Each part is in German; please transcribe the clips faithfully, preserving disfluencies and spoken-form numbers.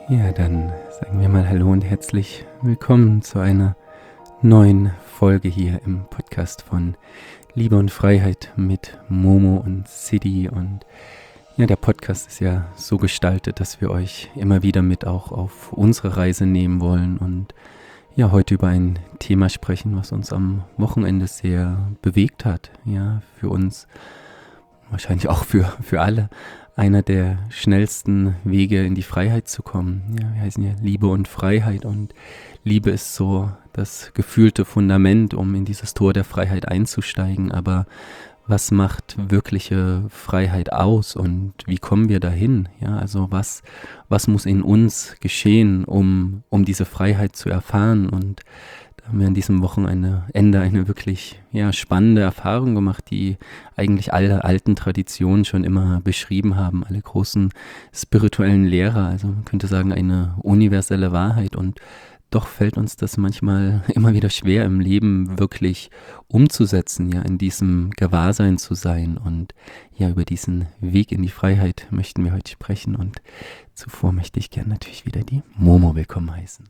Ja, dann sagen wir mal Hallo und herzlich willkommen zu einer neuen Folge hier im Podcast von Liebe und Freiheit mit Momo und Sidi. Und ja, der Podcast ist ja so gestaltet, dass wir euch immer wieder mit auch auf unsere Reise nehmen wollen und ja, heute über ein Thema sprechen, was uns am Wochenende sehr bewegt hat. Ja, für uns, wahrscheinlich auch für, für alle, einer der schnellsten Wege in die Freiheit zu kommen. Ja, wir heißen ja Liebe und Freiheit, und Liebe ist so das gefühlte Fundament, um in dieses Tor der Freiheit einzusteigen. Aber was macht wirkliche Freiheit aus und wie kommen wir dahin? Ja, also was, was muss in uns geschehen, um, um diese Freiheit zu erfahren? Und da haben wir an diesem Wochenende Ende eine wirklich ja, spannende Erfahrung gemacht, die eigentlich alle alten Traditionen schon immer beschrieben haben, alle großen spirituellen Lehrer. Also man könnte sagen, eine universelle Wahrheit. Und doch fällt uns das manchmal immer wieder schwer im Leben wirklich umzusetzen, ja, in diesem Gewahrsein zu sein. Und ja, über diesen Weg in die Freiheit möchten wir heute sprechen. Und zuvor möchte ich gerne natürlich wieder die Momo willkommen heißen.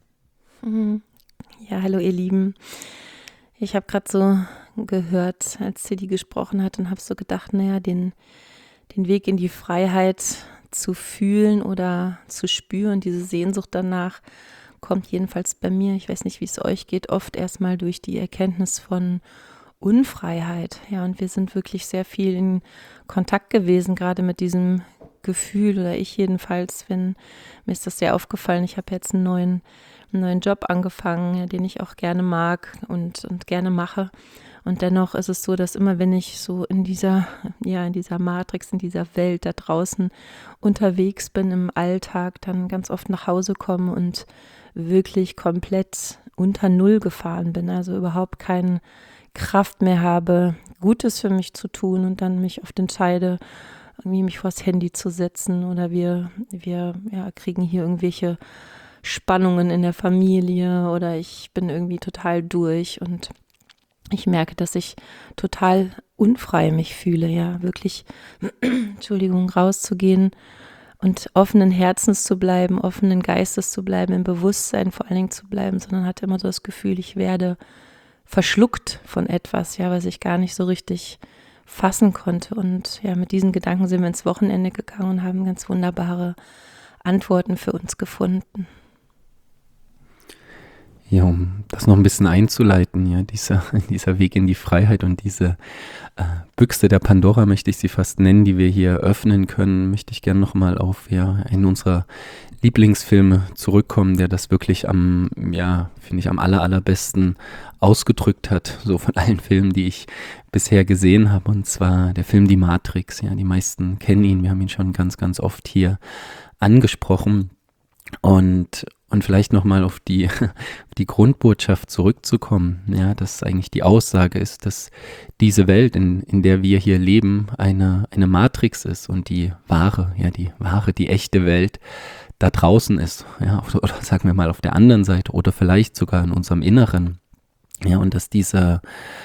Ja, hallo ihr Lieben. Ich habe gerade so gehört, als Sidi gesprochen hat, und habe so gedacht, naja, den, den Weg in die Freiheit zu fühlen oder zu spüren, diese Sehnsucht danach, kommt jedenfalls bei mir, ich weiß nicht, wie es euch geht, oft erstmal durch die Erkenntnis von Unfreiheit. Ja, und wir sind wirklich sehr viel in Kontakt gewesen, gerade mit diesem Gefühl, oder ich jedenfalls, wenn mir ist das sehr aufgefallen. Ich habe jetzt einen neuen, einen neuen Job angefangen, ja, den ich auch gerne mag und, und gerne mache. Und dennoch ist es so, dass immer, wenn ich so in dieser, ja, in dieser Matrix, in dieser Welt da draußen unterwegs bin im Alltag, dann ganz oft nach Hause komme und wirklich komplett unter Null gefahren bin, also überhaupt keine Kraft mehr habe, Gutes für mich zu tun, und dann mich oft entscheide, irgendwie mich vors Handy zu setzen, oder wir, wir ja, kriegen hier irgendwelche Spannungen in der Familie, oder ich bin irgendwie total durch und ich merke, dass ich total unfrei mich fühle, ja, wirklich, Entschuldigung, rauszugehen und offenen Herzens zu bleiben, offenen Geistes zu bleiben, im Bewusstsein vor allen Dingen zu bleiben, sondern hatte immer so das Gefühl, ich werde verschluckt von etwas, ja, was ich gar nicht so richtig fassen konnte. Und ja, mit diesen Gedanken sind wir ins Wochenende gegangen und haben ganz wunderbare Antworten für uns gefunden. Ja, um das noch ein bisschen einzuleiten, ja, dieser, dieser Weg in die Freiheit und diese äh, Büchse der Pandora, möchte ich sie fast nennen, die wir hier öffnen können, möchte ich gerne nochmal auf ja, einen unserer Lieblingsfilme zurückkommen, der das wirklich am, ja, finde ich, am aller, allerbesten ausgedrückt hat, so von allen Filmen, die ich bisher gesehen habe, und zwar der Film Die Matrix. Ja, die meisten kennen ihn, wir haben ihn schon ganz, ganz oft hier angesprochen. Und, und vielleicht nochmal auf die, auf die Grundbotschaft zurückzukommen, ja, dass eigentlich die Aussage ist, dass diese Welt, in, in der wir hier leben, eine, eine Matrix ist, und die wahre, ja, die wahre, die echte Welt da draußen ist, ja, oder, oder sagen wir mal auf der anderen Seite, oder vielleicht sogar in unserem Inneren, ja, und dass diese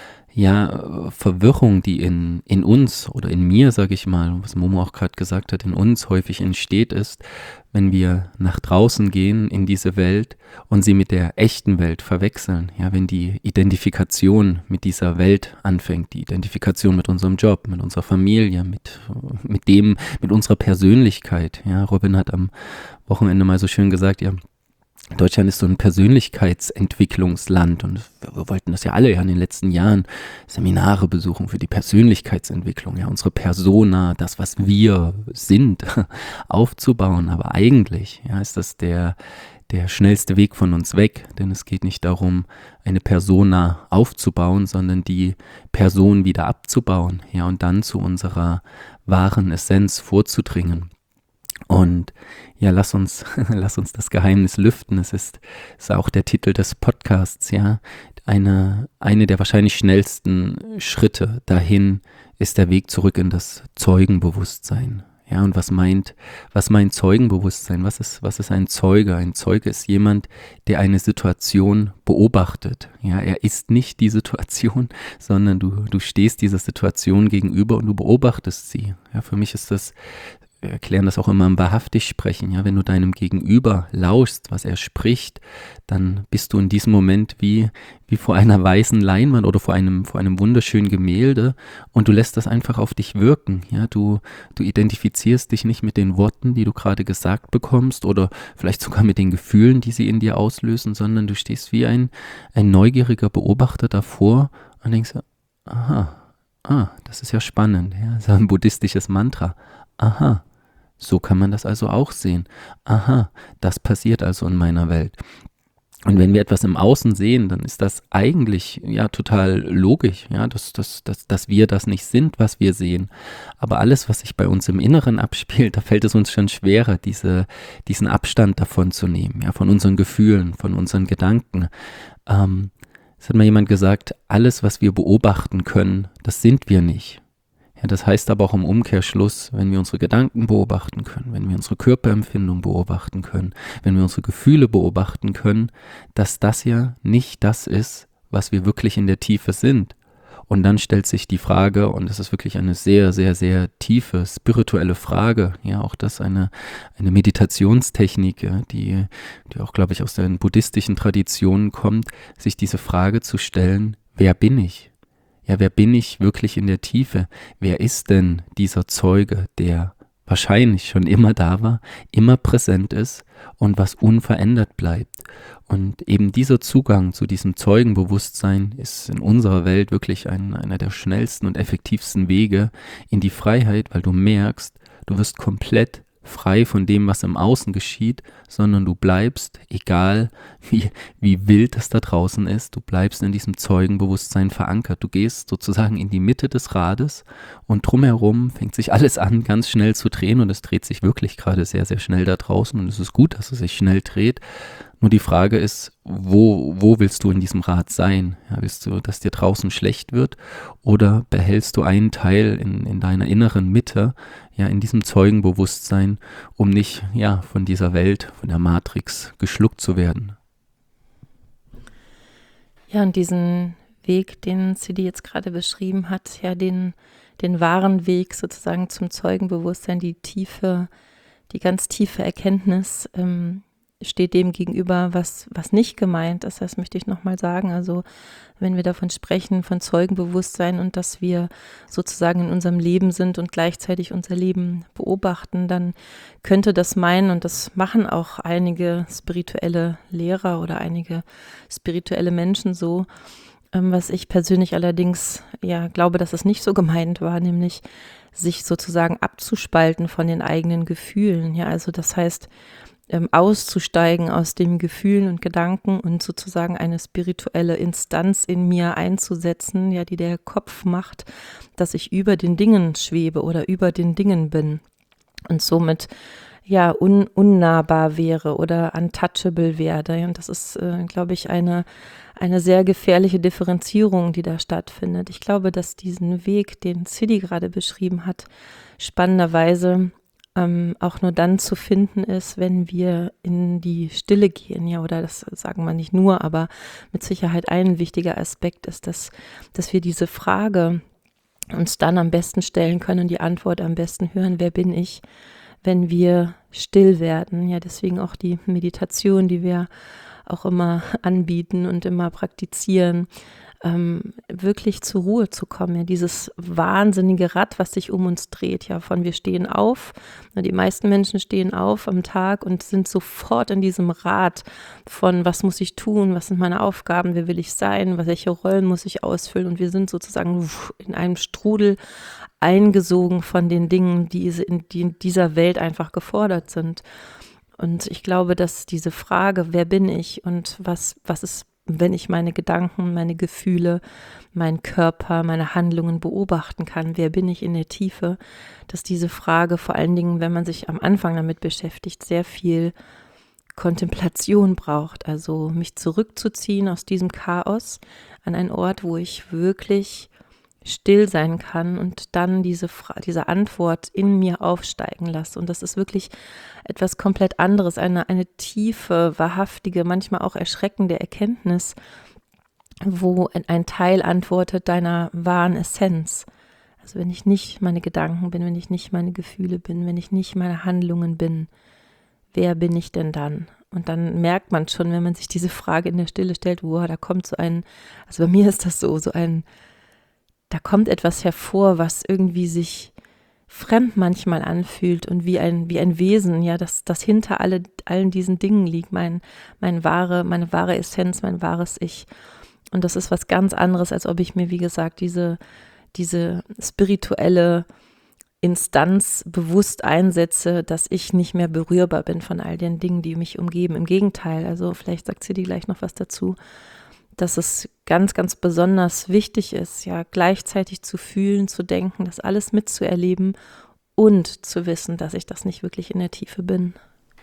ja, Verwirrung, die in, in uns oder in mir, sage ich mal, was Momo auch gerade gesagt hat, in uns häufig entsteht, ist, wenn wir nach draußen gehen in diese Welt und sie mit der echten Welt verwechseln. Ja, wenn die Identifikation mit dieser Welt anfängt, die Identifikation mit unserem Job, mit unserer Familie, mit, mit dem, mit unserer Persönlichkeit. Ja, Robin hat am Wochenende mal so schön gesagt, ja, Deutschland ist so ein Persönlichkeitsentwicklungsland, und wir wollten das ja alle ja in den letzten Jahren, Seminare besuchen für die Persönlichkeitsentwicklung, ja, unsere Persona, das, was wir sind, aufzubauen. Aber eigentlich ja, ist das der, der schnellste Weg von uns weg, denn es geht nicht darum, eine Persona aufzubauen, sondern die Person wieder abzubauen, ja, und dann zu unserer wahren Essenz vorzudringen. Und ja, lass uns, lass uns das Geheimnis lüften. Es ist, ist auch der Titel des Podcasts, ja. Eine, eine der wahrscheinlich schnellsten Schritte dahin ist der Weg zurück in das Zeugenbewusstsein. Ja, und was meint, was meint Zeugenbewusstsein? Was ist, was ist ein Zeuge? Ein Zeuge ist jemand, der eine Situation beobachtet. Ja, er ist nicht die Situation, sondern du, du stehst dieser Situation gegenüber und du beobachtest sie. Ja, für mich ist das wir erklären das auch immer im wahrhaftig sprechen, ja, wenn du deinem Gegenüber lauschst, was er spricht, dann bist du in diesem Moment wie, wie vor einer weißen Leinwand oder vor einem, vor einem wunderschönen Gemälde und du lässt das einfach auf dich wirken, ja, du, du identifizierst dich nicht mit den Worten, die du gerade gesagt bekommst oder vielleicht sogar mit den Gefühlen, die sie in dir auslösen, sondern du stehst wie ein, ein neugieriger Beobachter davor und denkst, aha, ah, das ist ja spannend, ja, das ist ein buddhistisches Mantra. Aha, so kann man das also auch sehen. Aha, das passiert also in meiner Welt. Und wenn wir etwas im Außen sehen, dann ist das eigentlich ja total logisch, ja, dass, dass, dass, dass wir das nicht sind, was wir sehen. Aber alles, was sich bei uns im Inneren abspielt, da fällt es uns schon schwerer, diese, diesen Abstand davon zu nehmen, ja, von unseren Gefühlen, von unseren Gedanken. Ähm, Es hat mal jemand gesagt, alles, was wir beobachten können, das sind wir nicht. Ja, das heißt aber auch im Umkehrschluss, wenn wir unsere Gedanken beobachten können, wenn wir unsere Körperempfindung beobachten können, wenn wir unsere Gefühle beobachten können, dass das ja nicht das ist, was wir wirklich in der Tiefe sind. Und dann stellt sich die Frage, und das ist wirklich eine sehr, sehr, sehr tiefe, spirituelle Frage, ja, auch das eine, eine Meditationstechnik, ja, die, die auch, glaube ich, aus den buddhistischen Traditionen kommt, sich diese Frage zu stellen, wer bin ich? Ja, wer bin ich wirklich in der Tiefe? Wer ist denn dieser Zeuge, der wahrscheinlich schon immer da war, immer präsent ist und was unverändert bleibt? Und eben dieser Zugang zu diesem Zeugenbewusstsein ist in unserer Welt wirklich ein, einer der schnellsten und effektivsten Wege in die Freiheit, weil du merkst, du wirst komplett frei von dem, was im Außen geschieht, sondern du bleibst, egal wie, wie wild es da draußen ist, du bleibst in diesem Zeugenbewusstsein verankert. Du gehst sozusagen in die Mitte des Rades und drumherum fängt sich alles an, ganz schnell zu drehen und es dreht sich wirklich gerade sehr, sehr schnell da draußen und es ist gut, dass es sich schnell dreht. Nur die Frage ist, wo, wo willst du in diesem Rad sein? Ja, willst du, dass dir draußen schlecht wird oder behältst du einen Teil in, in deiner inneren Mitte, ja, in diesem Zeugenbewusstsein, um nicht, ja, von dieser Welt, von der Matrix geschluckt zu werden? Ja, und diesen Weg, den Sidi jetzt gerade beschrieben hat, ja, den, den wahren Weg sozusagen zum Zeugenbewusstsein, die tiefe, die ganz tiefe Erkenntnis, ähm, steht dem gegenüber, was, was nicht gemeint ist. Das möchte ich nochmal sagen. Also wenn wir davon sprechen, von Zeugenbewusstsein und dass wir sozusagen in unserem Leben sind und gleichzeitig unser Leben beobachten, dann könnte das meinen, und das machen auch einige spirituelle Lehrer oder einige spirituelle Menschen so, ähm, was ich persönlich allerdings ja glaube, dass es nicht so gemeint war, nämlich sich sozusagen abzuspalten von den eigenen Gefühlen. Ja, also das heißt, Ähm, auszusteigen aus den Gefühlen und Gedanken und sozusagen eine spirituelle Instanz in mir einzusetzen, ja, die der Kopf macht, dass ich über den Dingen schwebe oder über den Dingen bin und somit ja un, unnahbar wäre oder untouchable werde. Und das ist, äh, glaube ich, eine, eine sehr gefährliche Differenzierung, die da stattfindet. Ich glaube, dass diesen Weg, den Sidi gerade beschrieben hat, spannenderweise Ähm, auch nur dann zu finden ist, wenn wir in die Stille gehen, ja, oder das sagen wir nicht nur, aber mit Sicherheit ein wichtiger Aspekt ist, dass, dass wir diese Frage uns dann am besten stellen können und die Antwort am besten hören, wer bin ich, wenn wir still werden, ja, deswegen auch die Meditation, die wir auch immer anbieten und immer praktizieren, ähm, wirklich zur Ruhe zu kommen. Ja, dieses wahnsinnige Rad, was sich um uns dreht, ja, von wir stehen auf, die meisten Menschen stehen auf am Tag und sind sofort in diesem Rad von, was muss ich tun, was sind meine Aufgaben, wer will ich sein, welche Rollen muss ich ausfüllen, und wir sind sozusagen in einem Strudel eingesogen von den Dingen, die in dieser Welt einfach gefordert sind. Und ich glaube, dass diese Frage, wer bin ich und was, was ist, wenn ich meine Gedanken, meine Gefühle, meinen Körper, meine Handlungen beobachten kann, wer bin ich in der Tiefe, dass diese Frage vor allen Dingen, wenn man sich am Anfang damit beschäftigt, sehr viel Kontemplation braucht. Also mich zurückzuziehen aus diesem Chaos an einen Ort, wo ich wirklich still sein kann und dann diese, Fra- diese Antwort in mir aufsteigen lasse. Und das ist wirklich etwas komplett anderes, eine, eine tiefe, wahrhaftige, manchmal auch erschreckende Erkenntnis, wo ein Teil antwortet deiner wahren Essenz. Also wenn ich nicht meine Gedanken bin, wenn ich nicht meine Gefühle bin, wenn ich nicht meine Handlungen bin, wer bin ich denn dann? Und dann merkt man schon, wenn man sich diese Frage in der Stille stellt, wow, da kommt so ein, also bei mir ist das so, so ein, da kommt etwas hervor, was irgendwie sich fremd manchmal anfühlt und wie ein, wie ein Wesen, ja, das, das hinter alle, allen diesen Dingen liegt, mein, mein wahre, meine wahre Essenz, mein wahres Ich. Und das ist was ganz anderes, als ob ich mir, wie gesagt, diese, diese spirituelle Instanz bewusst einsetze, dass ich nicht mehr berührbar bin von all den Dingen, die mich umgeben. Im Gegenteil, also vielleicht sagt sie dir gleich noch was dazu, dass es ganz, ganz besonders wichtig ist, ja, gleichzeitig zu fühlen, zu denken, das alles mitzuerleben und zu wissen, dass ich das nicht wirklich in der Tiefe bin.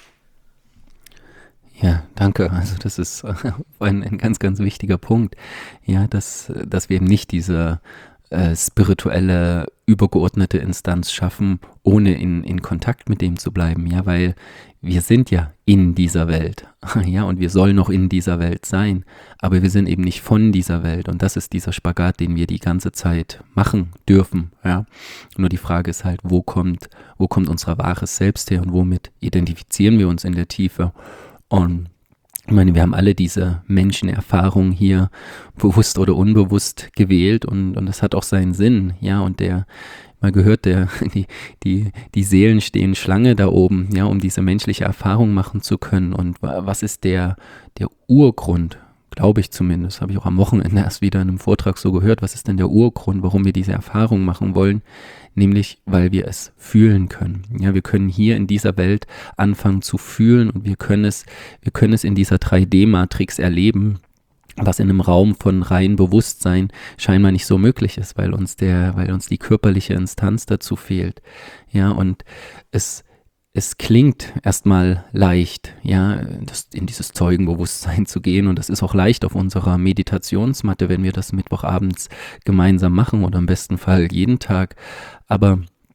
Ja, danke. Also das ist ein, ein ganz, ganz wichtiger Punkt, ja, dass, dass wir eben nicht diese äh, spirituelle, übergeordnete Instanz schaffen, ohne in, in Kontakt mit dem zu bleiben, ja, weil wir sind ja in dieser Welt, ja, und wir sollen noch in dieser Welt sein, aber wir sind eben nicht von dieser Welt und das ist dieser Spagat, den wir die ganze Zeit machen dürfen, ja. Nur die Frage ist halt, wo kommt, wo kommt unser wahres Selbst her und womit identifizieren wir uns in der Tiefe? Und ich meine, wir haben alle diese Menschenerfahrung hier bewusst oder unbewusst gewählt und, und das hat auch seinen Sinn, ja, und der, mal gehört, der, die, die, die Seelen stehen Schlange da oben, ja, um diese menschliche Erfahrung machen zu können und was ist der, der Urgrund, glaube ich zumindest, habe ich auch am Wochenende erst wieder in einem Vortrag so gehört, was ist denn der Urgrund, warum wir diese Erfahrung machen wollen? Nämlich, weil wir es fühlen können. Ja, wir können hier in dieser Welt anfangen zu fühlen und wir können es, wir können es in dieser drei D Matrix erleben, was in einem Raum von rein Bewusstsein scheinbar nicht so möglich ist, weil uns der, weil uns die körperliche Instanz dazu fehlt. Ja, und es Es klingt erstmal leicht, ja, das, in dieses Zeugenbewusstsein zu gehen und das ist auch leicht auf unserer Meditationsmatte, wenn wir das Mittwochabends gemeinsam machen oder im besten Fall jeden Tag, aber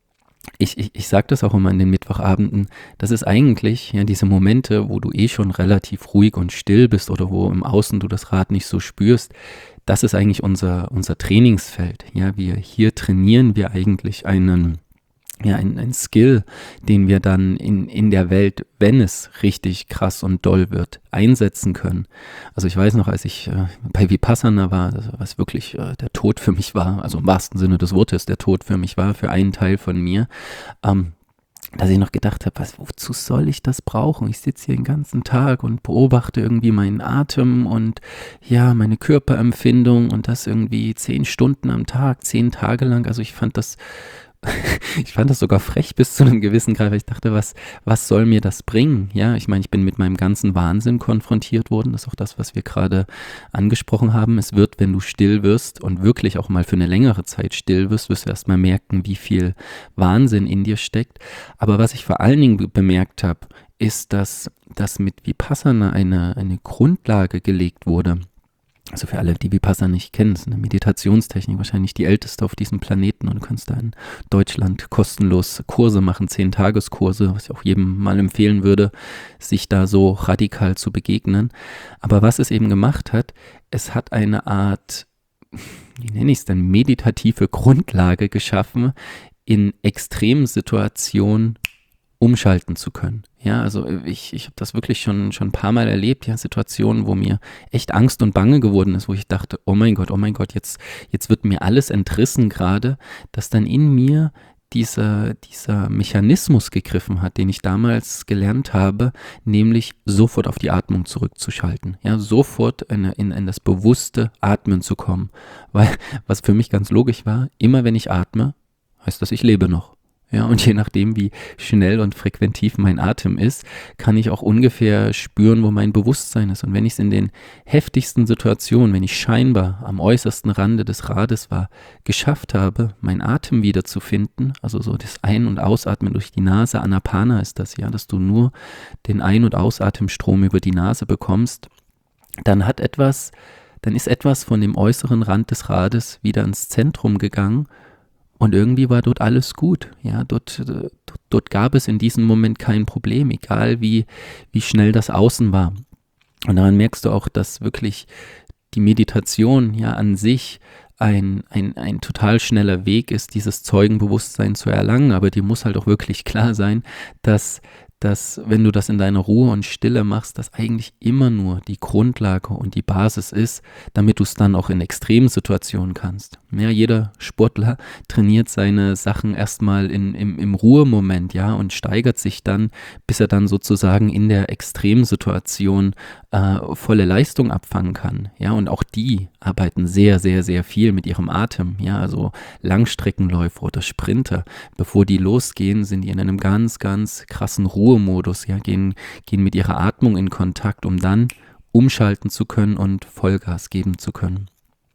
ich, ich, ich sage das auch immer in den Mittwochabenden, das ist eigentlich ja diese Momente, wo du eh schon relativ ruhig und still bist oder wo im Außen du das Rad nicht so spürst, das ist eigentlich unser, unser Trainingsfeld, ja, wir, hier trainieren wir eigentlich einen Ja, ein, ein Skill, den wir dann in, in der Welt, wenn es richtig krass und doll wird, einsetzen können. Also ich weiß noch, als ich äh, bei Vipassana war, also was wirklich äh, der Tod für mich war, also im wahrsten Sinne des Wortes der Tod für mich war, für einen Teil von mir, ähm, dass ich noch gedacht habe, was, wozu soll ich das brauchen? Ich sitze hier den ganzen Tag und beobachte irgendwie meinen Atem und ja, meine Körperempfindung und das irgendwie zehn Stunden am Tag, zehn Tage lang. Also ich fand das Ich fand das sogar frech bis zu einem gewissen Grad, weil ich dachte, was, was soll mir das bringen? Ja, ich meine, ich bin mit meinem ganzen Wahnsinn konfrontiert worden. Das ist auch das, was wir gerade angesprochen haben. Es wird, wenn du still wirst und wirklich auch mal für eine längere Zeit still wirst, wirst du erstmal merken, wie viel Wahnsinn in dir steckt. Aber was ich vor allen Dingen bemerkt habe, ist, dass, dass mit Vipassana eine, eine Grundlage gelegt wurde. Also für alle, die Vipassana nicht kennen, ist eine Meditationstechnik, wahrscheinlich die älteste auf diesem Planeten und du kannst da in Deutschland kostenlos Kurse machen, zehn-Tageskurse, was ich auch jedem mal empfehlen würde, sich da so radikal zu begegnen. Aber was es eben gemacht hat, es hat eine Art, wie nenne ich es denn, meditative Grundlage geschaffen, in extremen Situationen umschalten zu können. Ja, also ich, ich habe das wirklich schon, schon ein paar Mal erlebt, ja, Situationen, wo mir echt Angst und Bange geworden ist, wo ich dachte, oh mein Gott, oh mein Gott, jetzt, jetzt wird mir alles entrissen gerade, dass dann in mir dieser, dieser Mechanismus gegriffen hat, den ich damals gelernt habe, nämlich sofort auf die Atmung zurückzuschalten, ja, sofort in, in, in das bewusste Atmen zu kommen, weil, was für mich ganz logisch war, immer wenn ich atme, heißt das, ich lebe noch. Ja, und je nachdem, wie schnell und frequentiv mein Atem ist, kann ich auch ungefähr spüren, wo mein Bewusstsein ist. Und wenn ich es in den heftigsten Situationen, wenn ich scheinbar am äußersten Rande des Rades war, geschafft habe, meinen Atem wiederzufinden, also so das Ein- und Ausatmen durch die Nase, Anapana ist das ja, dass du nur den Ein- und Ausatemstrom über die Nase bekommst, dann hat etwas, dann ist etwas von dem äußeren Rand des Rades wieder ins Zentrum gegangen. Und irgendwie war dort alles gut, ja, dort, dort, dort gab es in diesem Moment kein Problem, egal wie, wie schnell das Außen war. Und daran merkst du auch, dass wirklich die Meditation ja an sich ein, ein, ein total schneller Weg ist, dieses Zeugenbewusstsein zu erlangen, aber dir muss halt auch wirklich klar sein, dass dass wenn du das in deiner Ruhe und Stille machst, das eigentlich immer nur die Grundlage und die Basis ist, damit du es dann auch in Extremsituationen kannst. Ja, jeder Sportler trainiert seine Sachen erstmal in, im, im Ruhemoment, ja, und steigert sich dann, bis er dann sozusagen in der Extremsituation äh, volle Leistung abfangen kann. Ja, und auch die arbeiten sehr, sehr, sehr viel mit ihrem Atem. Ja, also Langstreckenläufer oder Sprinter, bevor die losgehen, sind die in einem ganz, ganz krassen Ruhemodus, ja, gehen, gehen mit ihrer Atmung in Kontakt, um dann umschalten zu können und Vollgas geben zu können.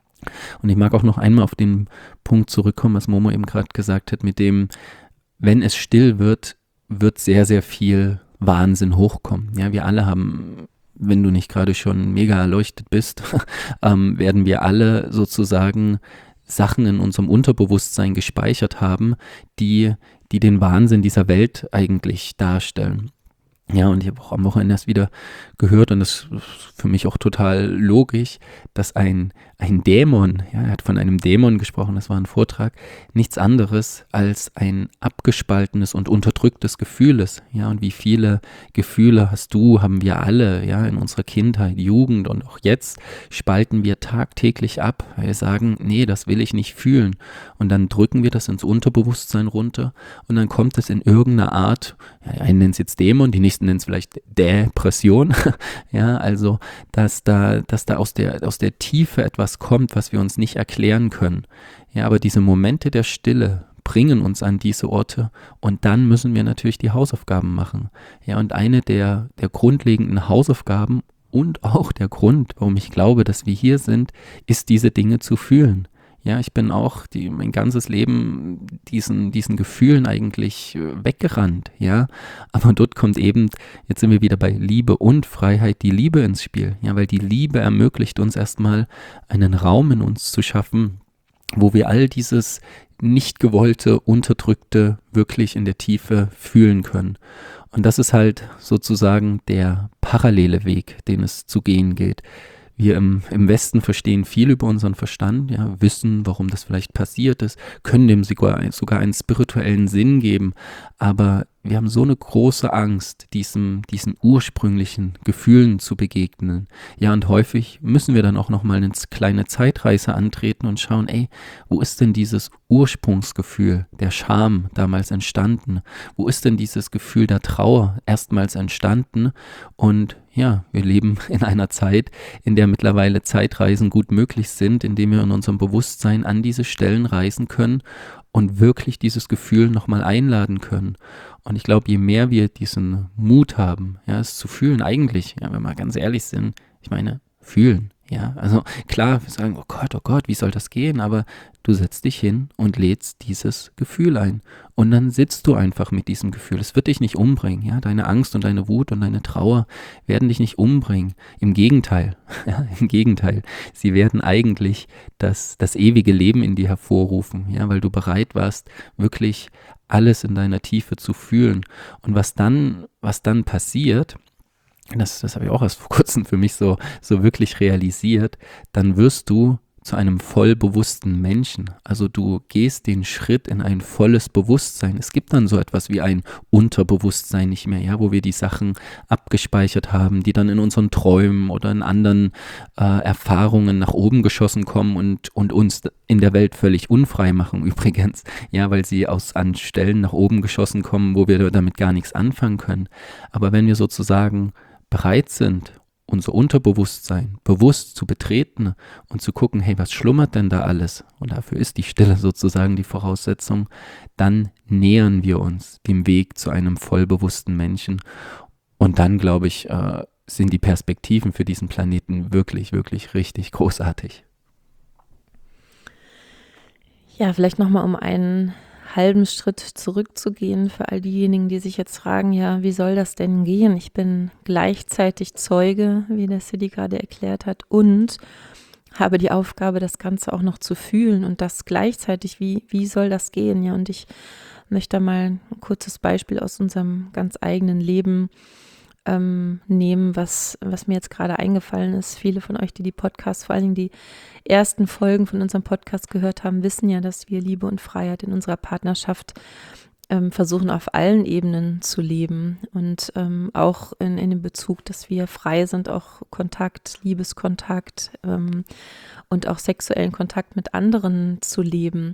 Und ich mag auch noch einmal auf den Punkt zurückkommen, was Momo eben gerade gesagt hat, mit dem, wenn es still wird, wird sehr, sehr viel Wahnsinn hochkommen. Ja, wir alle haben, wenn du nicht gerade schon mega erleuchtet bist, ähm, werden wir alle sozusagen Sachen in unserem Unterbewusstsein gespeichert haben, die, die den Wahnsinn dieser Welt eigentlich darstellen. Ja, und ich habe auch am Wochenende erst wieder gehört, und das ist für mich auch total logisch, dass ein, ein Dämon, ja, er hat von einem Dämon gesprochen, das war ein Vortrag, nichts anderes als ein abgespaltenes und unterdrücktes Gefühl ist. Ja, und wie viele Gefühle hast du, haben wir alle, ja, in unserer Kindheit, Jugend und auch jetzt spalten wir tagtäglich ab. Wir sagen, nee, das will ich nicht fühlen. Und dann drücken wir das ins Unterbewusstsein runter und dann kommt es in irgendeiner Art, ja, einen nennt es jetzt Dämon, die nächsten nennen es vielleicht Depression, ja, also, dass da, dass da aus der, aus der Tiefe etwas kommt, was wir uns nicht erklären können. Ja, aber diese Momente der Stille bringen uns an diese Orte und dann müssen wir natürlich die Hausaufgaben machen. Ja, und eine der, der grundlegenden Hausaufgaben und auch der Grund, warum ich glaube, dass wir hier sind, ist, diese Dinge zu fühlen. Ja, ich bin auch die, mein ganzes Leben diesen, diesen Gefühlen eigentlich äh, weggerannt, ja. Aber dort kommt eben, jetzt sind wir wieder bei Liebe und Freiheit, die Liebe ins Spiel, ja, weil die Liebe ermöglicht uns erstmal einen Raum in uns zu schaffen, wo wir all dieses nicht gewollte, unterdrückte wirklich in der Tiefe fühlen können. Und das ist halt sozusagen der parallele Weg, den es zu gehen gilt. Wir im, im Westen verstehen viel über unseren Verstand, ja, wissen, warum das vielleicht passiert ist, können dem sogar, sogar einen spirituellen Sinn geben, aber wir haben so eine große Angst, diesem, diesen ursprünglichen Gefühlen zu begegnen. Ja, und häufig müssen wir dann auch nochmal eine kleine Zeitreise antreten und schauen, ey, wo ist denn dieses Ursprungsgefühl der Scham damals entstanden? Wo ist denn dieses Gefühl der Trauer erstmals entstanden? Und ja, wir leben in einer Zeit, in der mittlerweile Zeitreisen gut möglich sind, indem wir in unserem Bewusstsein an diese Stellen reisen können und wirklich dieses Gefühl nochmal einladen können. Und ich glaube, je mehr wir diesen Mut haben, ja, es zu fühlen, eigentlich, ja, wenn wir ganz ehrlich sind, ich meine, fühlen, ja, also klar, wir sagen, oh Gott, oh Gott, wie soll das gehen, aber du setzt dich hin und lädst dieses Gefühl ein und dann sitzt du einfach mit diesem Gefühl. Es wird dich nicht umbringen, ja, deine Angst und deine Wut und deine Trauer werden dich nicht umbringen, im Gegenteil, ja, im Gegenteil, sie werden eigentlich das, das ewige Leben in dir hervorrufen, ja, weil du bereit warst, wirklich alles in deiner Tiefe zu fühlen. Und was dann, was dann passiert, das, das habe ich auch erst vor kurzem für mich so, so wirklich realisiert, dann wirst du zu einem vollbewussten Menschen. Also du gehst den Schritt in ein volles Bewusstsein. Es gibt dann so etwas wie ein Unterbewusstsein nicht mehr, ja, wo wir die Sachen abgespeichert haben, die dann in unseren Träumen oder in anderen äh, Erfahrungen nach oben geschossen kommen und, und uns in der Welt völlig unfrei machen übrigens, ja, weil sie aus an Stellen nach oben geschossen kommen, wo wir damit gar nichts anfangen können. Aber wenn wir sozusagen bereit sind, unser Unterbewusstsein bewusst zu betreten und zu gucken, hey, was schlummert denn da alles? Und dafür ist die Stille sozusagen die Voraussetzung. Dann nähern wir uns dem Weg zu einem vollbewussten Menschen. Und dann, glaube ich, äh, sind die Perspektiven für diesen Planeten wirklich, wirklich richtig großartig. Ja, vielleicht nochmal um einen halben Schritt zurückzugehen für all diejenigen, die sich jetzt fragen, ja, wie soll das denn gehen? Ich bin gleichzeitig Zeuge, wie der Siddhi gerade erklärt hat, und habe die Aufgabe, das Ganze auch noch zu fühlen und das gleichzeitig, wie, wie soll das gehen? Ja, und ich möchte mal ein kurzes Beispiel aus unserem ganz eigenen Leben ähm, nehmen, was, was mir jetzt gerade eingefallen ist. Viele von euch, die die Podcasts, vor allen Dingen die ersten Folgen von unserem Podcast gehört haben, wissen ja, dass wir Liebe und Freiheit in unserer Partnerschaft ähm, versuchen auf allen Ebenen zu leben und ähm, auch in, in dem Bezug, dass wir frei sind, auch Kontakt, Liebeskontakt ähm, und auch sexuellen Kontakt mit anderen zu leben.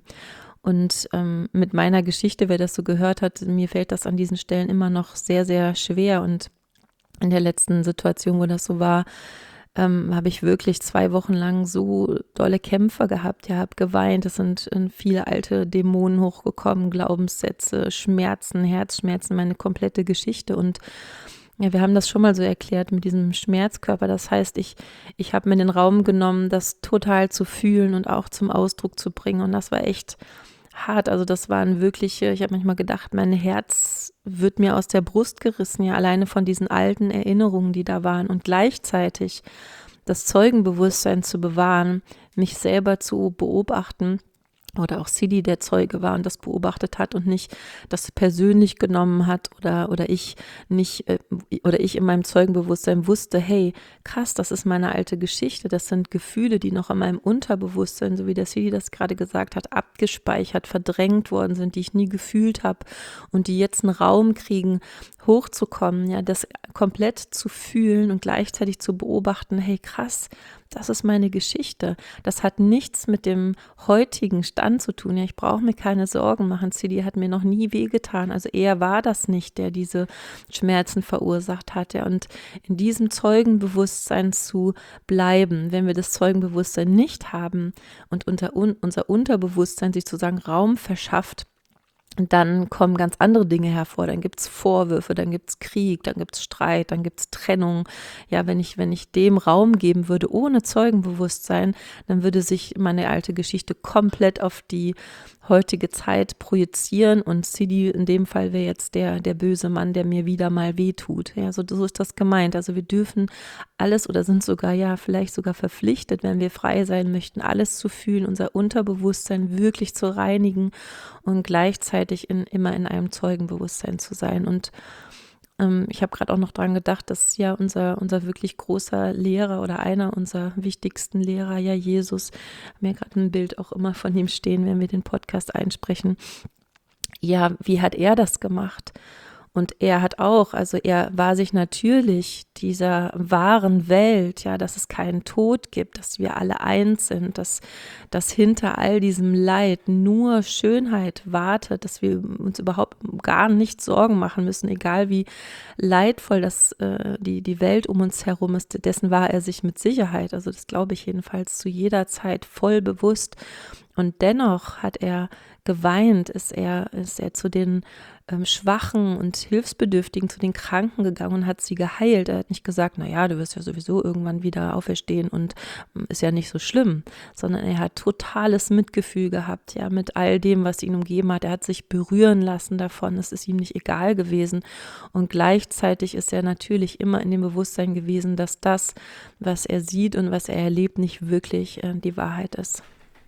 Und ähm, mit meiner Geschichte, wer das so gehört hat, mir fällt das an diesen Stellen immer noch sehr, sehr schwer. Und in der letzten Situation, wo das so war, ähm, habe ich wirklich zwei Wochen lang so dolle Kämpfe gehabt. Ja, habe geweint. Es sind äh, viele alte Dämonen hochgekommen, Glaubenssätze, Schmerzen, Herzschmerzen, meine komplette Geschichte. Und ja, wir haben das schon mal so erklärt mit diesem Schmerzkörper. Das heißt, ich, ich habe mir den Raum genommen, das total zu fühlen und auch zum Ausdruck zu bringen. Und das war echt hart. Also das waren wirkliche, ich habe manchmal gedacht, mein Herz wird mir aus der Brust gerissen, ja, alleine von diesen alten Erinnerungen, die da waren. Und gleichzeitig das Zeugenbewusstsein zu bewahren, mich selber zu beobachten. Oder auch Sidi, der Zeuge war und das beobachtet hat und nicht das persönlich genommen hat oder, oder ich nicht, äh, oder ich in meinem Zeugenbewusstsein wusste, hey, krass, das ist meine alte Geschichte, das sind Gefühle, die noch in meinem Unterbewusstsein, so wie der Sidi das gerade gesagt hat, abgespeichert, verdrängt worden sind, die ich nie gefühlt habe und die jetzt einen Raum kriegen, hochzukommen, ja, das komplett zu fühlen und gleichzeitig zu beobachten, hey, krass, das ist meine Geschichte. Das hat nichts mit dem heutigen Stand zu tun. Ja, ich brauche mir keine Sorgen machen. Sidi hat mir noch nie wehgetan. Also er war das nicht, der diese Schmerzen verursacht hat. Ja. Und in diesem Zeugenbewusstsein zu bleiben, wenn wir das Zeugenbewusstsein nicht haben und unter, un, unser Unterbewusstsein sich sozusagen Raum verschafft, dann kommen ganz andere Dinge hervor, dann gibt es Vorwürfe, dann gibt es Krieg, dann gibt es Streit, dann gibt es Trennung. Ja, wenn ich, wenn ich dem Raum geben würde, ohne Zeugenbewusstsein, dann würde sich meine alte Geschichte komplett auf die heutige Zeit projizieren und Sidi in dem Fall wäre jetzt der, der böse Mann, der mir wieder mal wehtut. Ja, so, so ist das gemeint. Also wir dürfen alles oder sind sogar, ja, vielleicht sogar verpflichtet, wenn wir frei sein möchten, alles zu fühlen, unser Unterbewusstsein wirklich zu reinigen und gleichzeitig in, immer in einem Zeugenbewusstsein zu sein. Und ähm, ich habe gerade auch noch dran gedacht, dass ja unser, unser wirklich großer Lehrer oder einer unserer wichtigsten Lehrer, ja Jesus, mir gerade ein Bild auch immer von ihm stehen, wenn wir den Podcast einsprechen. Ja, wie hat er das gemacht? Und er hat auch, also er war sich natürlich dieser wahren Welt, ja, dass es keinen Tod gibt, dass wir alle eins sind, dass, dass hinter all diesem Leid nur Schönheit wartet, dass wir uns überhaupt gar nicht Sorgen machen müssen, egal wie leidvoll das, äh, die, die Welt um uns herum ist, dessen war er sich mit Sicherheit, also das glaube ich jedenfalls zu jeder Zeit voll bewusst. Und dennoch hat er geweint, ist er, ist er zu den ähm, Schwachen und Hilfsbedürftigen, zu den Kranken gegangen und hat sie geheilt. Er hat nicht gesagt, naja, du wirst ja sowieso irgendwann wieder auferstehen und ähm, ist ja nicht so schlimm, sondern er hat totales Mitgefühl gehabt, ja, mit all dem, was ihn umgeben hat. Er hat sich berühren lassen davon, es ist ihm nicht egal gewesen. Und gleichzeitig ist er natürlich immer in dem Bewusstsein gewesen, dass das, was er sieht und was er erlebt, nicht wirklich äh, die Wahrheit ist.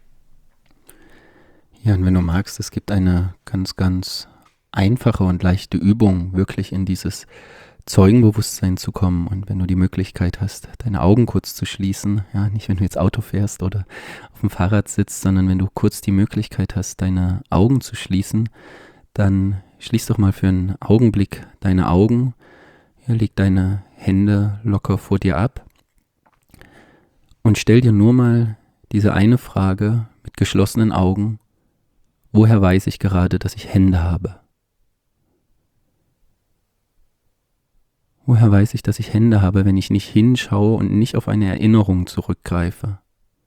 Ja, und wenn du magst, es gibt eine ganz, ganz einfache und leichte Übung, wirklich in dieses Zeugenbewusstsein zu kommen. Und wenn du die Möglichkeit hast, deine Augen kurz zu schließen, ja, nicht wenn du jetzt Auto fährst oder auf dem Fahrrad sitzt, sondern wenn du kurz die Möglichkeit hast, deine Augen zu schließen, dann schließ doch mal für einen Augenblick deine Augen, ja, leg deine Hände locker vor dir ab und stell dir nur mal diese eine Frage mit geschlossenen Augen: Woher weiß ich gerade, dass ich Hände habe? Woher weiß ich, dass ich Hände habe, wenn ich nicht hinschaue und nicht auf eine Erinnerung zurückgreife?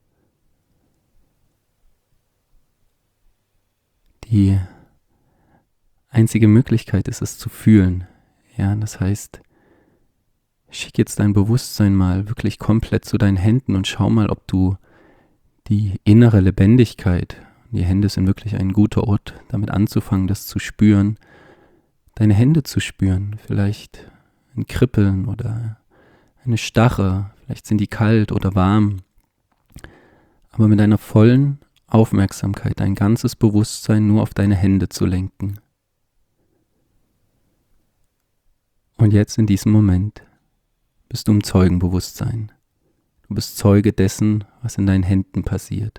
Die einzige Möglichkeit ist es zu fühlen. Ja, das heißt, schick jetzt dein Bewusstsein mal wirklich komplett zu deinen Händen und schau mal, ob du die innere Lebendigkeit, die Hände sind wirklich ein guter Ort, damit anzufangen, das zu spüren, deine Hände zu spüren, vielleicht ein Kribbeln oder eine Starre, vielleicht sind die kalt oder warm, aber mit einer vollen Aufmerksamkeit, dein ganzes Bewusstsein nur auf deine Hände zu lenken. Und jetzt in diesem Moment bist du im Zeugenbewusstsein. Du bist Zeuge dessen, was in deinen Händen passiert.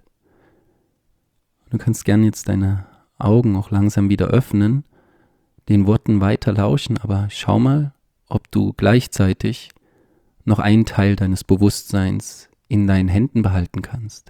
Du kannst gerne jetzt deine Augen auch langsam wieder öffnen, den Worten weiter lauschen, aber schau mal, ob du gleichzeitig noch einen Teil deines Bewusstseins in deinen Händen behalten kannst.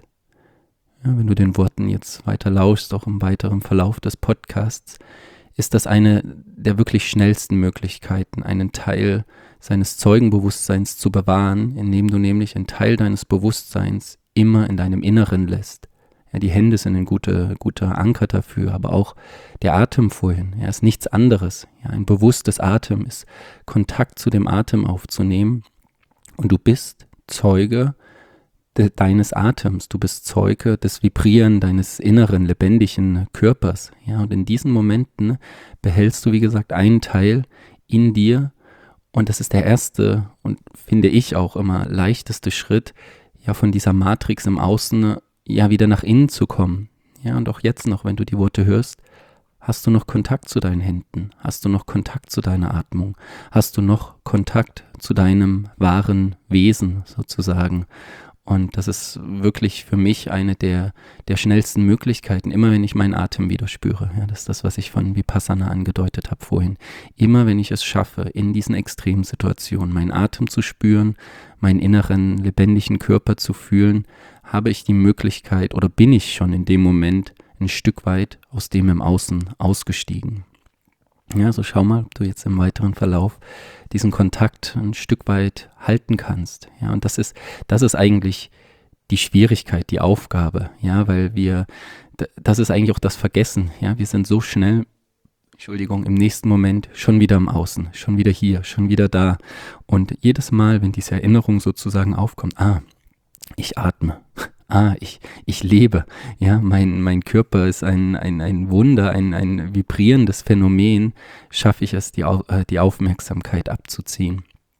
Ja, wenn du den Worten jetzt weiter lauschst, auch im weiteren Verlauf des Podcasts, ist das eine der wirklich schnellsten Möglichkeiten, einen Teil seines Zeugenbewusstseins zu bewahren, indem du nämlich einen Teil deines Bewusstseins immer in deinem Inneren lässt. Ja, die Hände sind ein guter, guter Anker dafür, aber auch der Atem vorhin, ja, ist nichts anderes. Ja, ein bewusstes Atem ist Kontakt zu dem Atem aufzunehmen und du bist Zeuge de, deines Atems, du bist Zeuge des Vibrieren deines inneren, lebendigen Körpers. Ja, und in diesen Momenten behältst du, wie gesagt, einen Teil in dir und das ist der erste und finde ich auch immer leichteste Schritt, ja, von dieser Matrix im Außen ja wieder nach innen zu kommen. Ja, und auch jetzt noch, wenn du die Worte hörst, hast du noch Kontakt zu deinen Händen? Hast du noch Kontakt zu deiner Atmung? Hast du noch Kontakt zu deinem wahren Wesen sozusagen? Und das ist wirklich für mich eine der, der schnellsten Möglichkeiten, immer wenn ich meinen Atem wieder spüre. Ja, das ist das, was ich von Vipassana angedeutet habe vorhin. Immer wenn ich es schaffe, in diesen extremen Situationen meinen Atem zu spüren, meinen inneren, lebendigen Körper zu fühlen, habe ich die Möglichkeit oder bin ich schon in dem Moment ein Stück weit aus dem im Außen ausgestiegen. Ja, so schau mal, ob du jetzt im weiteren Verlauf diesen Kontakt ein Stück weit halten kannst. Ja, und das ist, das ist eigentlich die Schwierigkeit, die Aufgabe, ja, weil wir, das ist eigentlich auch das Vergessen, ja, wir sind so schnell, Entschuldigung, im nächsten Moment schon wieder im Außen, schon wieder hier, schon wieder da. Und jedes Mal, wenn diese Erinnerung sozusagen aufkommt, ah, ich atme, ah, ich, ich lebe, ja, mein, mein Körper ist ein, ein, ein Wunder, ein, ein vibrierendes Phänomen, schaffe ich es, die, äh, die Aufmerksamkeit abzuziehen.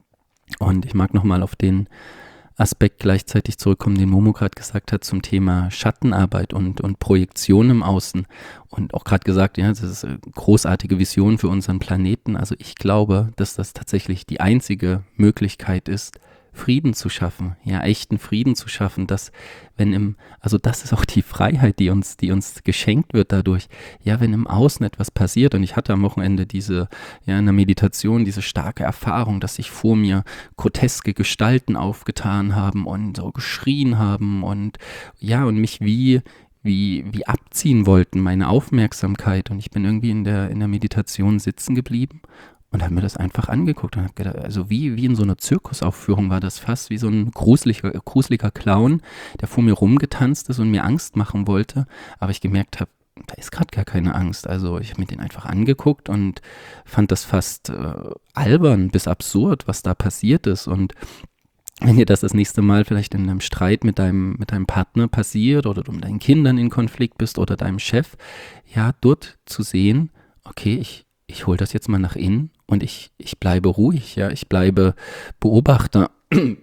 Und ich mag nochmal auf den Aspekt gleichzeitig zurückkommen, den Momo gerade gesagt hat zum Thema Schattenarbeit und, und Projektion im Außen und auch gerade gesagt, ja, das ist eine großartige Vision für unseren Planeten. Also ich glaube, dass das tatsächlich die einzige Möglichkeit ist, Frieden zu schaffen, ja, echten Frieden zu schaffen, dass wenn im, also das ist auch die Freiheit, die uns, die uns geschenkt wird dadurch, ja, wenn im Außen etwas passiert und ich hatte am Wochenende diese, ja, in der Meditation diese starke Erfahrung, dass sich vor mir groteske Gestalten aufgetan haben und so geschrien haben und ja, und mich wie Wie, wie abziehen wollten, meine Aufmerksamkeit und ich bin irgendwie in der, in der Meditation sitzen geblieben und habe mir das einfach angeguckt und habe gedacht, also wie, wie in so einer Zirkusaufführung war das fast, wie so ein gruseliger, gruseliger Clown, der vor mir rumgetanzt ist und mir Angst machen wollte, aber ich gemerkt habe, da ist gerade gar keine Angst, also ich habe mir den einfach angeguckt und fand das fast äh, albern bis absurd, was da passiert ist und wenn dir das das nächste Mal vielleicht in einem Streit mit deinem, mit deinem Partner passiert oder du mit deinen Kindern in Konflikt bist oder deinem Chef, ja, dort zu sehen, okay, ich, ich hole das jetzt mal nach innen und ich, ich bleibe ruhig, ja, ich bleibe Beobachter und,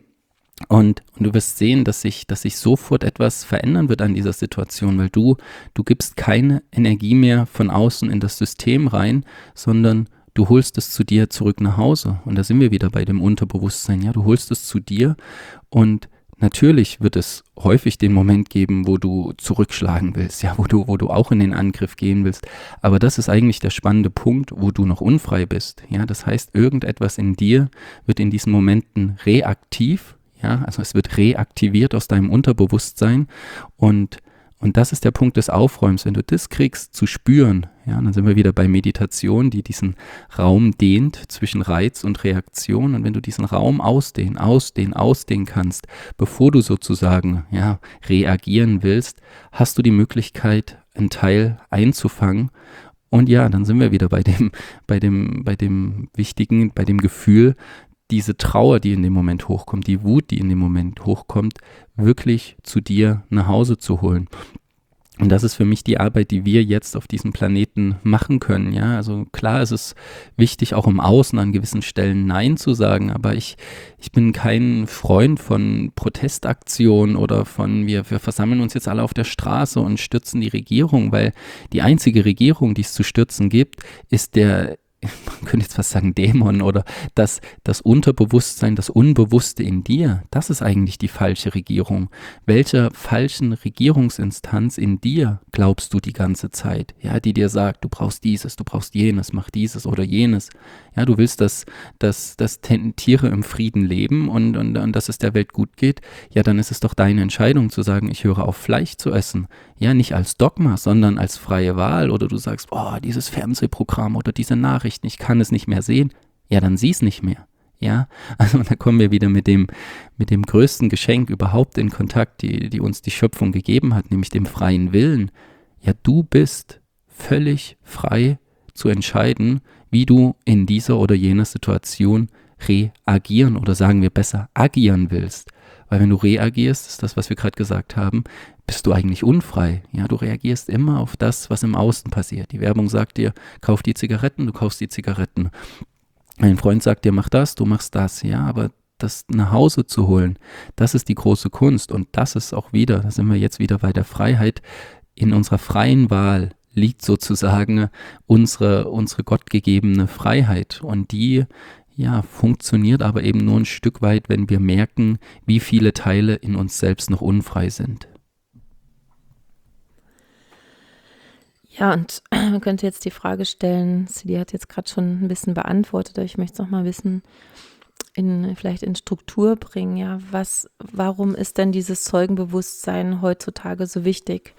und du wirst sehen, dass sich, dass sich sofort etwas verändern wird an dieser Situation, weil du, du gibst keine Energie mehr von außen in das System rein, sondern du holst es zu dir zurück nach Hause und da sind wir wieder bei dem Unterbewusstsein, ja, du holst es zu dir und natürlich wird es häufig den Moment geben, wo du zurückschlagen willst, ja, wo du, wo du auch in den Angriff gehen willst, aber das ist eigentlich der spannende Punkt, wo du noch unfrei bist, ja, das heißt, irgendetwas in dir wird in diesen Momenten reaktiv, ja, also es wird reaktiviert aus deinem Unterbewusstsein und Und das ist der Punkt des Aufräumens. Wenn du das kriegst, zu spüren, ja, dann sind wir wieder bei Meditation, die diesen Raum dehnt zwischen Reiz und Reaktion. Und wenn du diesen Raum ausdehnen, ausdehnen, ausdehnen kannst, bevor du sozusagen, ja, reagieren willst, hast du die Möglichkeit, einen Teil einzufangen. Und ja, dann sind wir wieder bei dem, bei dem, bei dem Wichtigen, bei dem Gefühl, diese Trauer, die in dem Moment hochkommt, die Wut, die in dem Moment hochkommt, wirklich zu dir nach Hause zu holen. Und das ist für mich die Arbeit, die wir jetzt auf diesem Planeten machen können. Ja, also klar ist es wichtig, auch im Außen an gewissen Stellen Nein zu sagen, aber ich, ich bin kein Freund von Protestaktionen oder von wir, wir versammeln uns jetzt alle auf der Straße und stürzen die Regierung, weil die einzige Regierung, die es zu stürzen gibt, ist der man könnte jetzt fast sagen Dämon oder das, das Unterbewusstsein, das Unbewusste in dir, das ist eigentlich die falsche Regierung. Welcher falschen Regierungsinstanz in dir glaubst du die ganze Zeit? Ja, die dir sagt, du brauchst dieses, du brauchst jenes, mach dieses oder jenes. Ja, du willst, dass, dass, dass Tiere im Frieden leben und, und, und dass es der Welt gut geht. Ja, dann ist es doch deine Entscheidung zu sagen, ich höre auf, Fleisch zu essen. Ja, nicht als Dogma, sondern als freie Wahl. Oder du sagst, oh, dieses Fernsehprogramm oder diese Nachrichten, ich kann es nicht mehr sehen. Ja, dann sieh es nicht mehr. Ja, also da kommen wir wieder mit dem, mit dem größten Geschenk überhaupt in Kontakt, die, die uns die Schöpfung gegeben hat, nämlich dem freien Willen. Ja, du bist völlig frei zu entscheiden, wie du in dieser oder jener Situation reagieren oder sagen wir besser agieren willst. Weil wenn du reagierst, ist das, was wir gerade gesagt haben, bist du eigentlich unfrei. Ja, du reagierst immer auf das, was im Außen passiert. Die Werbung sagt dir, kauf die Zigaretten, du kaufst die Zigaretten. Ein Freund sagt dir, mach das, du machst das. Ja, aber das nach Hause zu holen, das ist die große Kunst. Und das ist auch wieder, da sind wir jetzt wieder bei der Freiheit, in unserer freien Wahl liegt sozusagen unsere, unsere gottgegebene Freiheit. Und die, ja, funktioniert aber eben nur ein Stück weit, wenn wir merken, wie viele Teile in uns selbst noch unfrei sind. Ja, und man könnte jetzt die Frage stellen, die hat jetzt gerade schon ein bisschen beantwortet, aber ich möchte es noch mal wissen, in, vielleicht in Struktur bringen, ja, was, warum ist denn dieses Zeugenbewusstsein heutzutage so wichtig?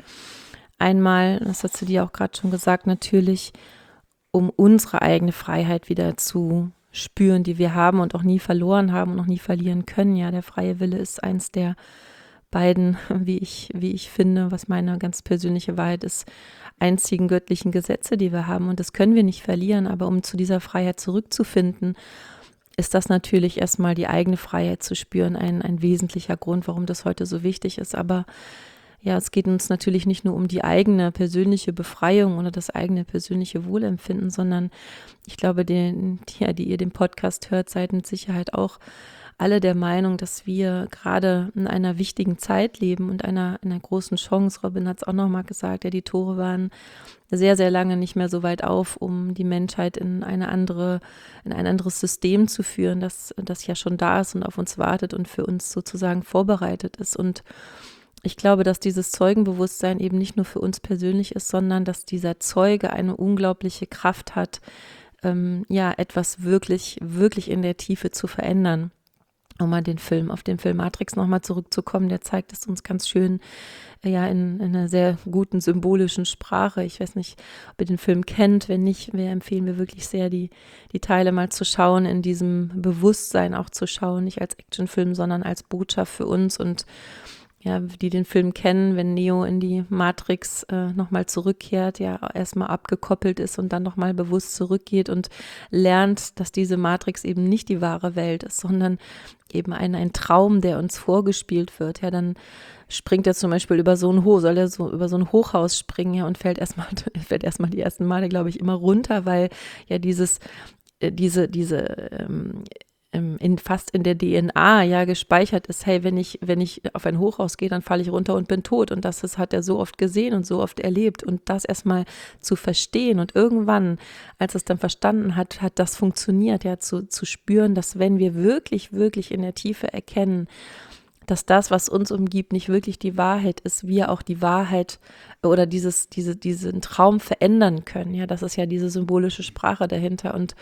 Einmal, das hast du dir auch gerade schon gesagt, natürlich, um unsere eigene Freiheit wieder zu spüren, die wir haben und auch nie verloren haben und noch nie verlieren können. Ja, der freie Wille ist eins der beiden, wie ich, wie ich finde, was meine ganz persönliche Wahrheit ist, einzigen göttlichen Gesetze, die wir haben. Und das können wir nicht verlieren, aber um zu dieser Freiheit zurückzufinden, ist das natürlich erstmal die eigene Freiheit zu spüren, ein, ein wesentlicher Grund, warum das heute so wichtig ist. Aber ja, es geht uns natürlich nicht nur um die eigene persönliche Befreiung oder das eigene persönliche Wohlempfinden, sondern ich glaube, die, die, die ihr den Podcast hört, seid mit Sicherheit auch alle der Meinung, dass wir gerade in einer wichtigen Zeit leben und einer, einer großen Chance. Robin hat es auch nochmal gesagt, ja, die Tore waren sehr, sehr lange nicht mehr so weit auf, um die Menschheit in eine andere, in ein anderes System zu führen, das, das ja schon da ist und auf uns wartet und für uns sozusagen vorbereitet ist. Und ich glaube, dass dieses Zeugenbewusstsein eben nicht nur für uns persönlich ist, sondern dass dieser Zeuge eine unglaubliche Kraft hat, ähm, ja, etwas wirklich, wirklich in der Tiefe zu verändern. Um mal den Film, auf den Film Matrix nochmal zurückzukommen, der zeigt es uns ganz schön, ja, in, in einer sehr guten symbolischen Sprache. Ich weiß nicht, ob ihr den Film kennt. Wenn nicht, wir empfehlen mir wirklich sehr, die, die Teile mal zu schauen, in diesem Bewusstsein auch zu schauen, nicht als Actionfilm, sondern als Botschaft für uns. Und ja, die den Film kennen, wenn Neo in die Matrix äh, nochmal zurückkehrt, ja, erstmal abgekoppelt ist und dann nochmal bewusst zurückgeht und lernt, dass diese Matrix eben nicht die wahre Welt ist, sondern eben ein, ein Traum, der uns vorgespielt wird. Ja, dann springt er zum Beispiel über so ein Hoch, soll er so über so ein Hochhaus springen, ja, und fällt erstmal, fällt erstmal die ersten Male, glaube ich, immer runter, weil ja dieses, äh, diese, diese, ähm, in fast in der D N A ja gespeichert ist, hey, wenn ich, wenn ich auf ein Hochhaus gehe, dann falle ich runter und bin tot. Und das, das hat er so oft gesehen und so oft erlebt. Und das erstmal zu verstehen und irgendwann, als es dann verstanden hat, hat das funktioniert, ja, zu, zu spüren, dass wenn wir wirklich, wirklich in der Tiefe erkennen, dass das, was uns umgibt, nicht wirklich die Wahrheit ist, wir auch die Wahrheit oder dieses, diese, diesen Traum verändern können. Ja, das ist ja diese symbolische Sprache dahinter. Und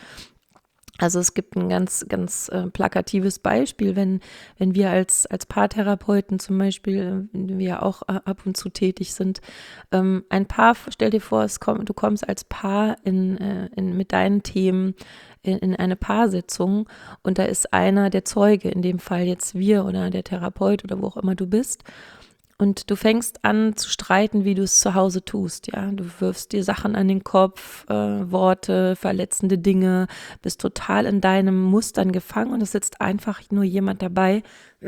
also es gibt ein ganz, ganz äh, plakatives Beispiel, wenn, wenn wir als, als Paartherapeuten zum Beispiel, äh, wir ja auch äh, ab und zu tätig sind, ähm, ein Paar, stell dir vor, es kommt, du kommst als Paar in, äh, in, mit deinen Themen in, in eine Paarsitzung und da ist einer der Zeuge, in dem Fall jetzt wir oder der Therapeut oder wo auch immer du bist. Und du fängst an zu streiten, wie du es zu Hause tust, ja. Du wirfst dir Sachen an den Kopf, äh, Worte, verletzende Dinge, bist total in deinen Mustern gefangen und es sitzt einfach nur jemand dabei,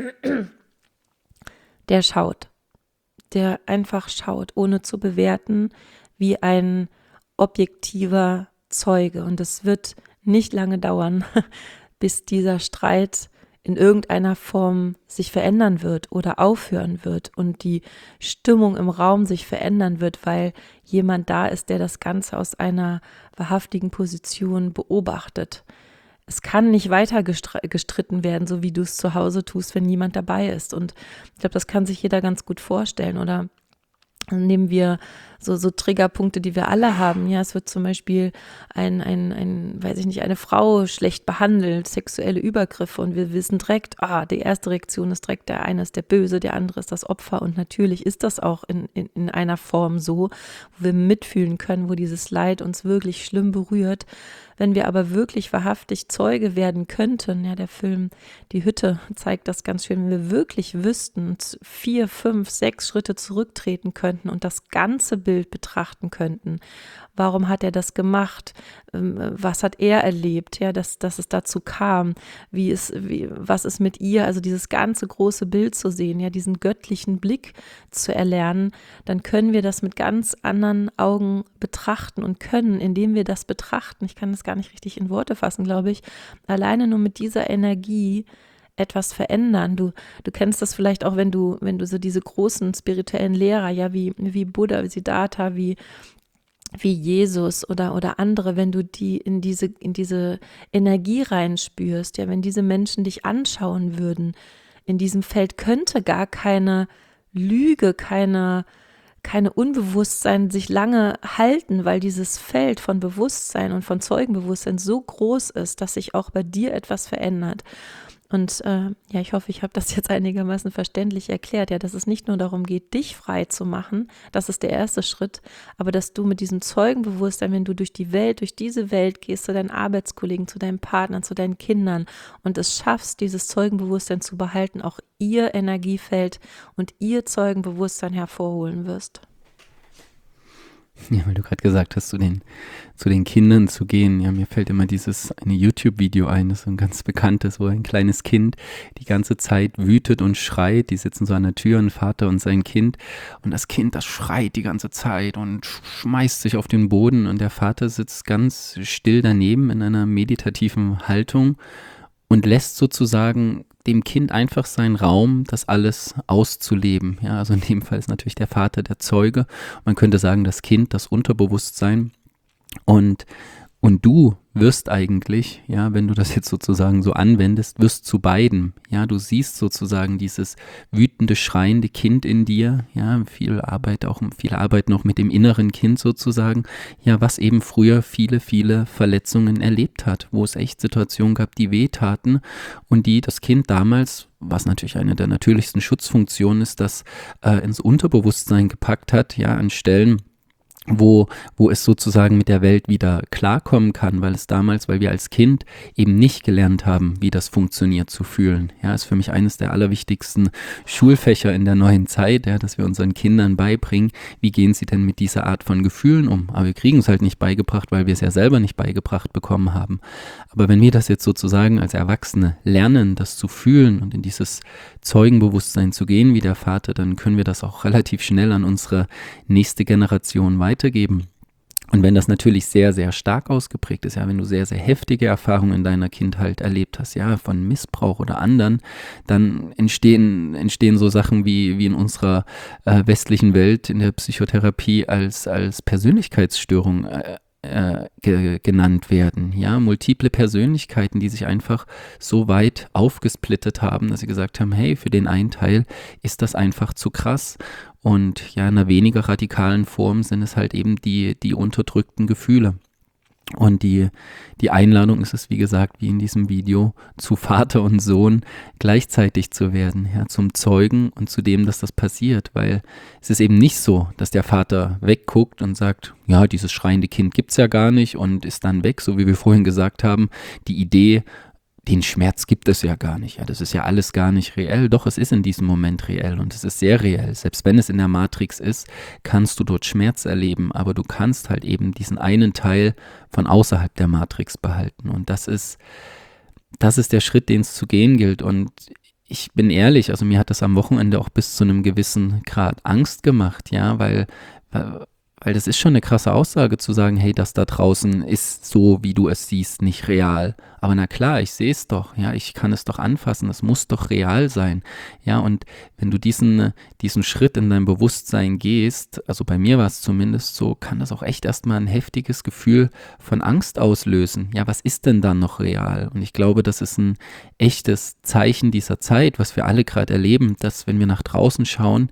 der schaut, der einfach schaut, ohne zu bewerten, wie ein objektiver Zeuge. Und es wird nicht lange dauern, bis dieser Streit in irgendeiner Form sich verändern wird oder aufhören wird und die Stimmung im Raum sich verändern wird, weil jemand da ist, der das Ganze aus einer wahrhaftigen Position beobachtet. Es kann nicht weiter gestritten werden, so wie du es zu Hause tust, wenn niemand dabei ist. Und ich glaube, das kann sich jeder ganz gut vorstellen. Oder nehmen wir so, so Triggerpunkte, die wir alle haben. Ja, es wird zum Beispiel ein, ein, ein, weiß ich nicht, eine Frau schlecht behandelt, sexuelle Übergriffe und wir wissen direkt, ah, die erste Reaktion ist direkt, der eine ist der Böse, der andere ist das Opfer und natürlich ist das auch in, in, in einer Form so, wo wir mitfühlen können, wo dieses Leid uns wirklich schlimm berührt. Wenn wir aber wirklich wahrhaftig Zeuge werden könnten, ja, der Film Die Hütte zeigt das ganz schön, wenn wir wirklich wüssten, vier, fünf, sechs Schritte zurücktreten könnten und das ganze Bild betrachten könnten. Warum hat er das gemacht? Was hat er erlebt, ja, dass, dass es dazu kam? Wie ist, wie, was ist mit ihr? Also dieses ganze große Bild zu sehen, ja, diesen göttlichen Blick zu erlernen, dann können wir das mit ganz anderen Augen betrachten und können, indem wir das betrachten, ich kann das gar nicht richtig in Worte fassen, glaube ich, alleine nur mit dieser Energie etwas verändern. Du, du kennst das vielleicht auch, wenn du, wenn du so diese großen spirituellen Lehrer, ja, wie, wie Buddha, wie Siddhartha, wie wie Jesus oder, oder andere, wenn du die in diese, in diese Energie reinspürst, ja, wenn diese Menschen dich anschauen würden, in diesem Feld könnte gar keine Lüge, keine, keine Unbewusstsein sich lange halten, weil dieses Feld von Bewusstsein und von Zeugenbewusstsein so groß ist, dass sich auch bei dir etwas verändert. Und äh, ja, ich hoffe, ich habe das jetzt einigermaßen verständlich erklärt, ja, dass es nicht nur darum geht, dich frei zu machen, das ist der erste Schritt, aber dass du mit diesem Zeugenbewusstsein, wenn du durch die Welt, durch diese Welt gehst, zu deinen Arbeitskollegen, zu deinen Partnern, zu deinen Kindern und es schaffst, dieses Zeugenbewusstsein zu behalten, auch ihr Energiefeld und ihr Zeugenbewusstsein hervorholen wirst. Ja, weil du gerade gesagt hast, zu den, zu den Kindern zu gehen. Ja, mir fällt immer dieses eine YouTube-Video ein, das ist so ein ganz bekanntes, wo ein kleines Kind die ganze Zeit wütet und schreit. Die sitzen so an der Tür, ein Vater und sein Kind. Und das Kind, das schreit die ganze Zeit und schmeißt sich auf den Boden. Und der Vater sitzt ganz still daneben in einer meditativen Haltung und lässt sozusagen dem Kind einfach seinen Raum, das alles auszuleben. Ja, also in dem Fall ist natürlich der Vater der Zeuge. Man könnte sagen, das Kind, das Unterbewusstsein. Und, und du wirst eigentlich, ja, wenn du das jetzt sozusagen so anwendest, wirst zu beiden. Ja, du siehst sozusagen dieses wütende, schreiende Kind in dir. Ja, viel Arbeit auch, viel Arbeit noch mit dem inneren Kind sozusagen. Ja, was eben früher viele, viele Verletzungen erlebt hat, wo es echt Situationen gab, die wehtaten und die das Kind damals, was natürlich eine der natürlichsten Schutzfunktionen ist, das äh, ins Unterbewusstsein gepackt hat, ja, an Stellen, wo, wo es sozusagen mit der Welt wieder klarkommen kann, weil es damals, weil wir als Kind eben nicht gelernt haben, wie das funktioniert, zu fühlen. Ja, ist für mich eines der allerwichtigsten Schulfächer in der neuen Zeit, ja, dass wir unseren Kindern beibringen, wie gehen sie denn mit dieser Art von Gefühlen um. Aber wir kriegen es halt nicht beigebracht, weil wir es ja selber nicht beigebracht bekommen haben. Aber wenn wir das jetzt sozusagen als Erwachsene lernen, das zu fühlen und in dieses Zeugenbewusstsein zu gehen wie der Vater, dann können wir das auch relativ schnell an unsere nächste Generation weitergeben. weitergeben. Und wenn das natürlich sehr, sehr stark ausgeprägt ist, ja, wenn du sehr, sehr heftige Erfahrungen in deiner Kindheit erlebt hast, ja, von Missbrauch oder anderen, dann entstehen, entstehen so Sachen wie, wie in unserer äh, westlichen Welt in der Psychotherapie als, als Persönlichkeitsstörung äh, äh, ge- genannt werden, ja, multiple Persönlichkeiten, die sich einfach so weit aufgesplittet haben, dass sie gesagt haben, hey, für den einen Teil ist das einfach zu krass. Und ja, in einer weniger radikalen Form sind es halt eben die, die unterdrückten Gefühle. Und die, die Einladung ist es, wie gesagt, wie in diesem Video, zu Vater und Sohn gleichzeitig zu werden, ja, zum Zeugen und zu dem, dass das passiert, weil es ist eben nicht so, dass der Vater wegguckt und sagt, ja, dieses schreiende Kind gibt's ja gar nicht und ist dann weg, so wie wir vorhin gesagt haben, die Idee, den Schmerz gibt es ja gar nicht. Ja, das ist ja alles gar nicht reell. Doch, es ist in diesem Moment reell und es ist sehr reell. Selbst wenn es in der Matrix ist, kannst du dort Schmerz erleben, aber du kannst halt eben diesen einen Teil von außerhalb der Matrix behalten. Und das ist, das ist der Schritt, den es zu gehen gilt. Und ich bin ehrlich, also mir hat das am Wochenende auch bis zu einem gewissen Grad Angst gemacht, ja, weil, weil Weil das ist schon eine krasse Aussage zu sagen, hey, das da draußen ist so, wie du es siehst, nicht real. Aber na klar, ich sehe es doch, ja, ich kann es doch anfassen, es muss doch real sein. Ja, und wenn du diesen, diesen Schritt in dein Bewusstsein gehst, also bei mir war es zumindest so, kann das auch echt erstmal ein heftiges Gefühl von Angst auslösen. Ja, was ist denn dann noch real? Und ich glaube, das ist ein echtes Zeichen dieser Zeit, was wir alle gerade erleben, dass wenn wir nach draußen schauen,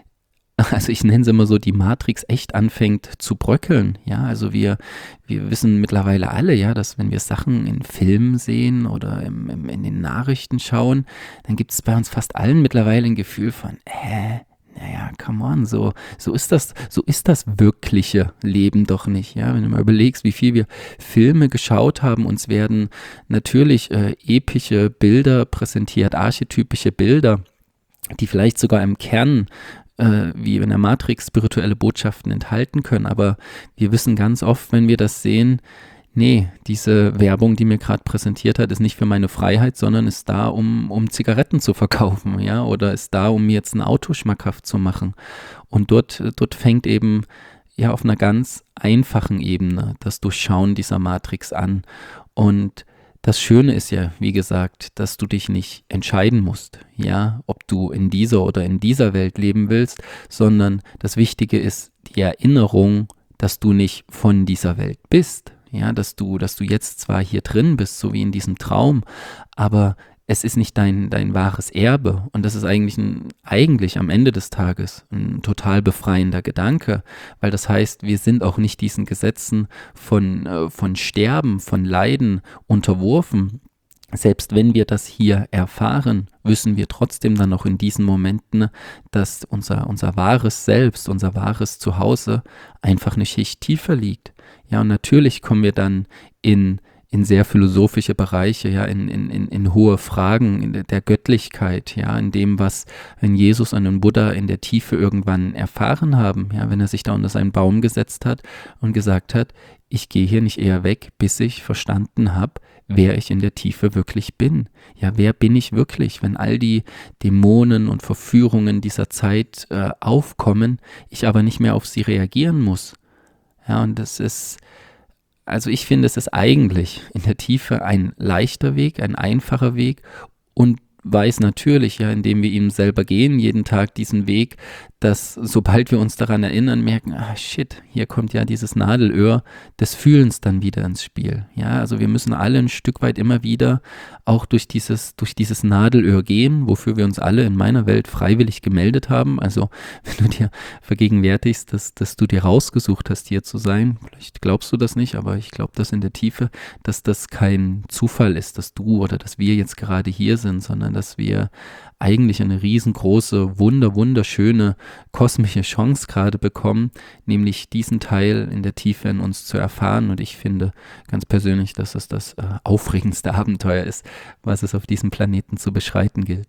also ich nenne es immer so, die Matrix echt anfängt zu bröckeln. Ja, also wir, wir wissen mittlerweile alle, ja, dass wenn wir Sachen in Filmen sehen oder im, im, in den Nachrichten schauen, dann gibt es bei uns fast allen mittlerweile ein Gefühl von, hä? Naja, come on, so, so ist das, so ist das wirkliche Leben doch nicht, ja. Wenn du mal überlegst, wie viel wir Filme geschaut haben, uns werden natürlich äh, epische Bilder präsentiert, archetypische Bilder, die vielleicht sogar im Kern äh, wie in der Matrix spirituelle Botschaften enthalten können, aber wir wissen ganz oft, wenn wir das sehen, nee, diese Werbung, die mir gerade präsentiert hat, ist nicht für meine Freiheit, sondern ist da, um, um Zigaretten zu verkaufen, ja, oder ist da, um mir jetzt ein Auto schmackhaft zu machen. Und dort, dort fängt eben ja auf einer ganz einfachen Ebene das Durchschauen dieser Matrix an. Und das Schöne ist ja, wie gesagt, dass du dich nicht entscheiden musst, ja, ob du in dieser oder in dieser Welt leben willst, sondern das Wichtige ist die Erinnerung, dass du nicht von dieser Welt bist, ja, dass du, dass du jetzt zwar hier drin bist, so wie in diesem Traum, aber es ist nicht dein, dein wahres Erbe und das ist eigentlich, ein, eigentlich am Ende des Tages ein total befreiender Gedanke, weil das heißt, wir sind auch nicht diesen Gesetzen von, äh, von Sterben, von Leiden unterworfen. Selbst wenn wir das hier erfahren, wissen wir trotzdem dann noch in diesen Momenten, dass unser, unser wahres Selbst, unser wahres Zuhause einfach eine Schicht tiefer liegt. Ja, und natürlich kommen wir dann in in sehr philosophische Bereiche, ja, in, in, in, in hohe Fragen in der, der Göttlichkeit, ja, in dem, was ein Jesus und ein Buddha in der Tiefe irgendwann erfahren haben, ja, wenn er sich da unter seinen Baum gesetzt hat und gesagt hat, ich gehe hier nicht eher weg, bis ich verstanden habe, wer ich in der Tiefe wirklich bin. Ja, wer bin ich wirklich, wenn all die Dämonen und Verführungen dieser Zeit äh, aufkommen, ich aber nicht mehr auf sie reagieren muss. Ja, und das ist Also ich finde, es ist eigentlich in der Tiefe ein leichter Weg, ein einfacher Weg und weiß natürlich, ja, indem wir ihm selber gehen, jeden Tag diesen Weg, dass sobald wir uns daran erinnern, merken, ah shit, hier kommt ja dieses Nadelöhr des Fühlens dann wieder ins Spiel. Ja, also wir müssen alle ein Stück weit immer wieder auch durch dieses, durch dieses Nadelöhr gehen, wofür wir uns alle in meiner Welt freiwillig gemeldet haben. Also wenn du dir vergegenwärtigst, dass, dass du dir rausgesucht hast, hier zu sein, vielleicht glaubst du das nicht, aber ich glaube das in der Tiefe, dass das kein Zufall ist, dass du oder dass wir jetzt gerade hier sind, sondern dass wir eigentlich eine riesengroße, wunder, wunderschöne kosmische Chance gerade bekommen, nämlich diesen Teil in der Tiefe in uns zu erfahren. Und ich finde ganz persönlich, dass es das äh, aufregendste Abenteuer ist, was es auf diesem Planeten zu beschreiten gilt.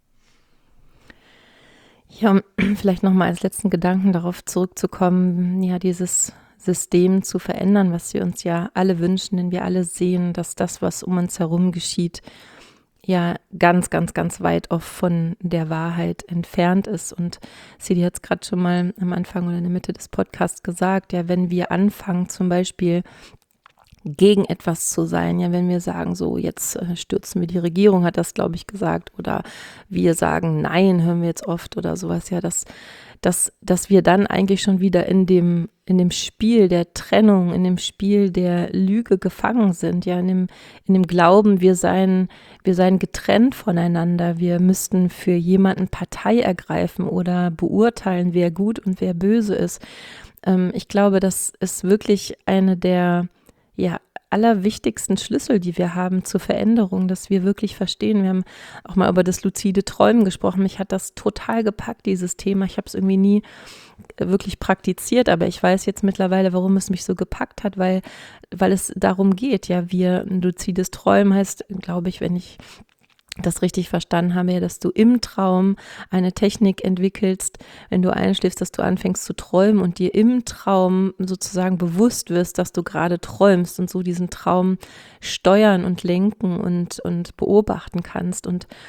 Ja, um vielleicht nochmal als letzten Gedanken darauf zurückzukommen, ja, dieses System zu verändern, was wir uns ja alle wünschen, denn wir alle sehen, dass das, was um uns herum geschieht, ja ganz, ganz, ganz weit oft von der Wahrheit entfernt ist. Und Sidi hat es gerade schon mal am Anfang oder in der Mitte des Podcasts gesagt, ja, wenn wir anfangen zum Beispiel gegen etwas zu sein, ja, wenn wir sagen, so jetzt äh, stürzen wir die Regierung, hat das, glaube ich, gesagt, oder wir sagen, nein, hören wir jetzt oft oder sowas, ja, dass, dass, dass wir dann eigentlich schon wieder in dem, in dem Spiel der Trennung, in dem Spiel der Lüge gefangen sind, ja, in dem, in dem Glauben, wir seien, wir seien getrennt voneinander, wir müssten für jemanden Partei ergreifen oder beurteilen, wer gut und wer böse ist. Ähm, ich glaube, das ist wirklich eine der ja, allerwichtigsten Schlüssel, die wir haben zur Veränderung, dass wir wirklich verstehen. Wir haben auch mal über das luzide Träumen gesprochen. Mich hat das total gepackt, dieses Thema. Ich habe es irgendwie nie wirklich praktiziert, aber ich weiß jetzt mittlerweile, warum es mich so gepackt hat, weil, weil es darum geht. Ja, wir, ein luzides Träumen heißt, glaube ich, wenn ich das richtig verstanden habe, ja, dass du im Traum eine Technik entwickelst, wenn du einschläfst, dass du anfängst zu träumen und dir im Traum sozusagen bewusst wirst, dass du gerade träumst und so diesen Traum steuern und lenken und, und beobachten kannst. Und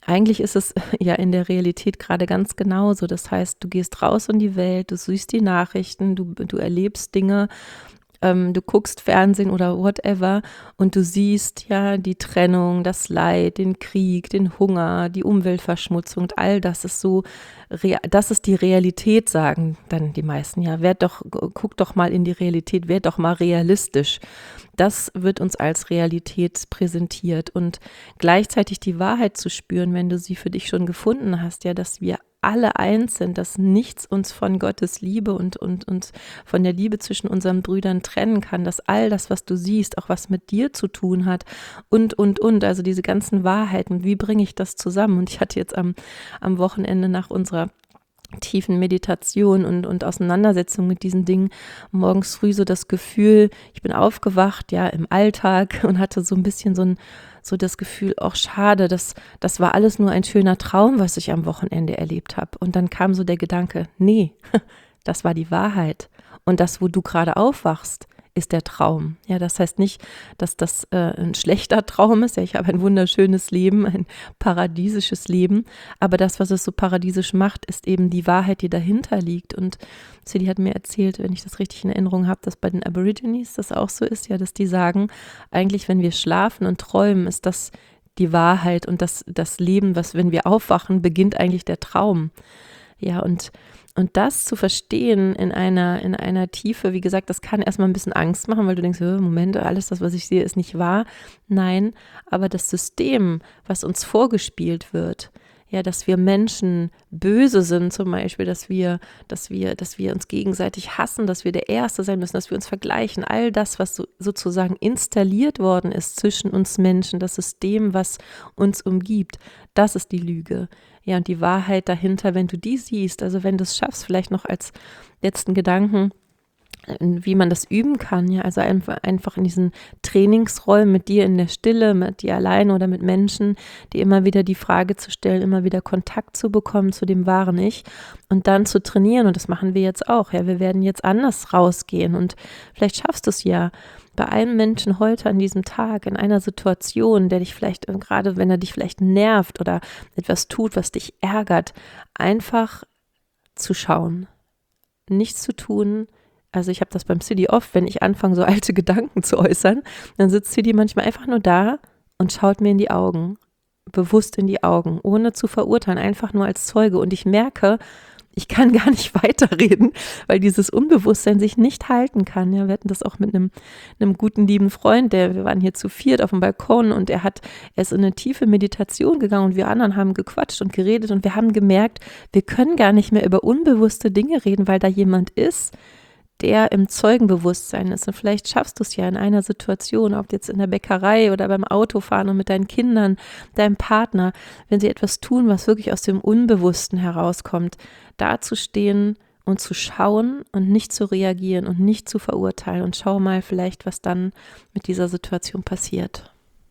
eigentlich ist es ja in der Realität gerade ganz genauso. Das heißt, du gehst raus in die Welt, du siehst die Nachrichten, du, du erlebst Dinge, ähm, du guckst Fernsehen oder whatever und du siehst ja die Trennung, das Leid, den Krieg, den Hunger, die Umweltverschmutzung und all das ist so, rea- das ist die Realität, sagen dann die meisten. Ja, werd doch, guck doch mal in die Realität, werd doch mal realistisch. Das wird uns als Realität präsentiert und gleichzeitig die Wahrheit zu spüren, wenn du sie für dich schon gefunden hast, ja, dass wir alle eins sind, dass nichts uns von Gottes Liebe und, und, und von der Liebe zwischen unseren Brüdern trennen kann, dass all das, was du siehst, auch was mit dir zu tun hat und, und, und, also diese ganzen Wahrheiten, wie bringe ich das zusammen? Und ich hatte jetzt am, am Wochenende nach unserer tiefen Meditation und, und Auseinandersetzung mit diesen Dingen morgens früh so das Gefühl, ich bin aufgewacht, ja, im Alltag und hatte so ein bisschen so ein so das Gefühl, auch schade, das, das war alles nur ein schöner Traum, was ich am Wochenende erlebt habe. Und dann kam so der Gedanke, nee, das war die Wahrheit. Und das, wo du gerade aufwachst, ist der Traum. Ja, das heißt nicht, dass das äh, ein schlechter Traum ist. Ja, ich habe ein wunderschönes Leben, ein paradiesisches Leben. Aber das, was es so paradiesisch macht, ist eben die Wahrheit, die dahinter liegt. Und Cedi hat mir erzählt, wenn ich das richtig in Erinnerung habe, dass bei den Aborigines das auch so ist, ja, dass die sagen, eigentlich, wenn wir schlafen und träumen, ist das die Wahrheit und das, das Leben, was, wenn wir aufwachen, beginnt eigentlich der Traum. Ja, und Und das zu verstehen in einer, in einer Tiefe, wie gesagt, das kann erstmal ein bisschen Angst machen, weil du denkst, Moment, alles das, was ich sehe, ist nicht wahr. Nein, aber das System, was uns vorgespielt wird, ja, dass wir Menschen böse sind zum Beispiel, dass wir, dass wir, dass wir uns gegenseitig hassen, dass wir der Erste sein müssen, dass wir uns vergleichen, all das, was so, sozusagen installiert worden ist zwischen uns Menschen, das System, was uns umgibt, das ist die Lüge. Ja, und die Wahrheit dahinter, wenn du die siehst, also wenn du es schaffst, vielleicht noch als letzten Gedanken, wie man das üben kann, ja, also einfach, einfach in diesen Trainingsräumen mit dir in der Stille, mit dir alleine oder mit Menschen, die immer wieder die Frage zu stellen, immer wieder Kontakt zu bekommen zu dem wahren Ich und dann zu trainieren und das machen wir jetzt auch, ja, wir werden jetzt anders rausgehen und vielleicht schaffst du es ja, bei einem Menschen heute an diesem Tag in einer Situation, der dich vielleicht, gerade wenn er dich vielleicht nervt oder etwas tut, was dich ärgert, einfach zu schauen, nichts zu tun. Also ich habe das beim Cedi oft, wenn ich anfange, so alte Gedanken zu äußern, dann sitzt Cedi manchmal einfach nur da und schaut mir in die Augen, bewusst in die Augen, ohne zu verurteilen, einfach nur als Zeuge. Und ich merke, ich kann gar nicht weiterreden, weil dieses Unbewusstsein sich nicht halten kann. Ja, wir hatten das auch mit einem, einem guten, lieben Freund, der, wir waren hier zu viert auf dem Balkon und er hat, er ist in eine tiefe Meditation gegangen und wir anderen haben gequatscht und geredet und wir haben gemerkt, wir können gar nicht mehr über unbewusste Dinge reden, weil da jemand ist, der im Zeugenbewusstsein ist. Und vielleicht schaffst du es ja in einer Situation, ob jetzt in der Bäckerei oder beim Autofahren und mit deinen Kindern, deinem Partner, wenn sie etwas tun, was wirklich aus dem Unbewussten herauskommt, da zu stehen und zu schauen und nicht zu reagieren und nicht zu verurteilen. Und schau mal vielleicht, was dann mit dieser Situation passiert.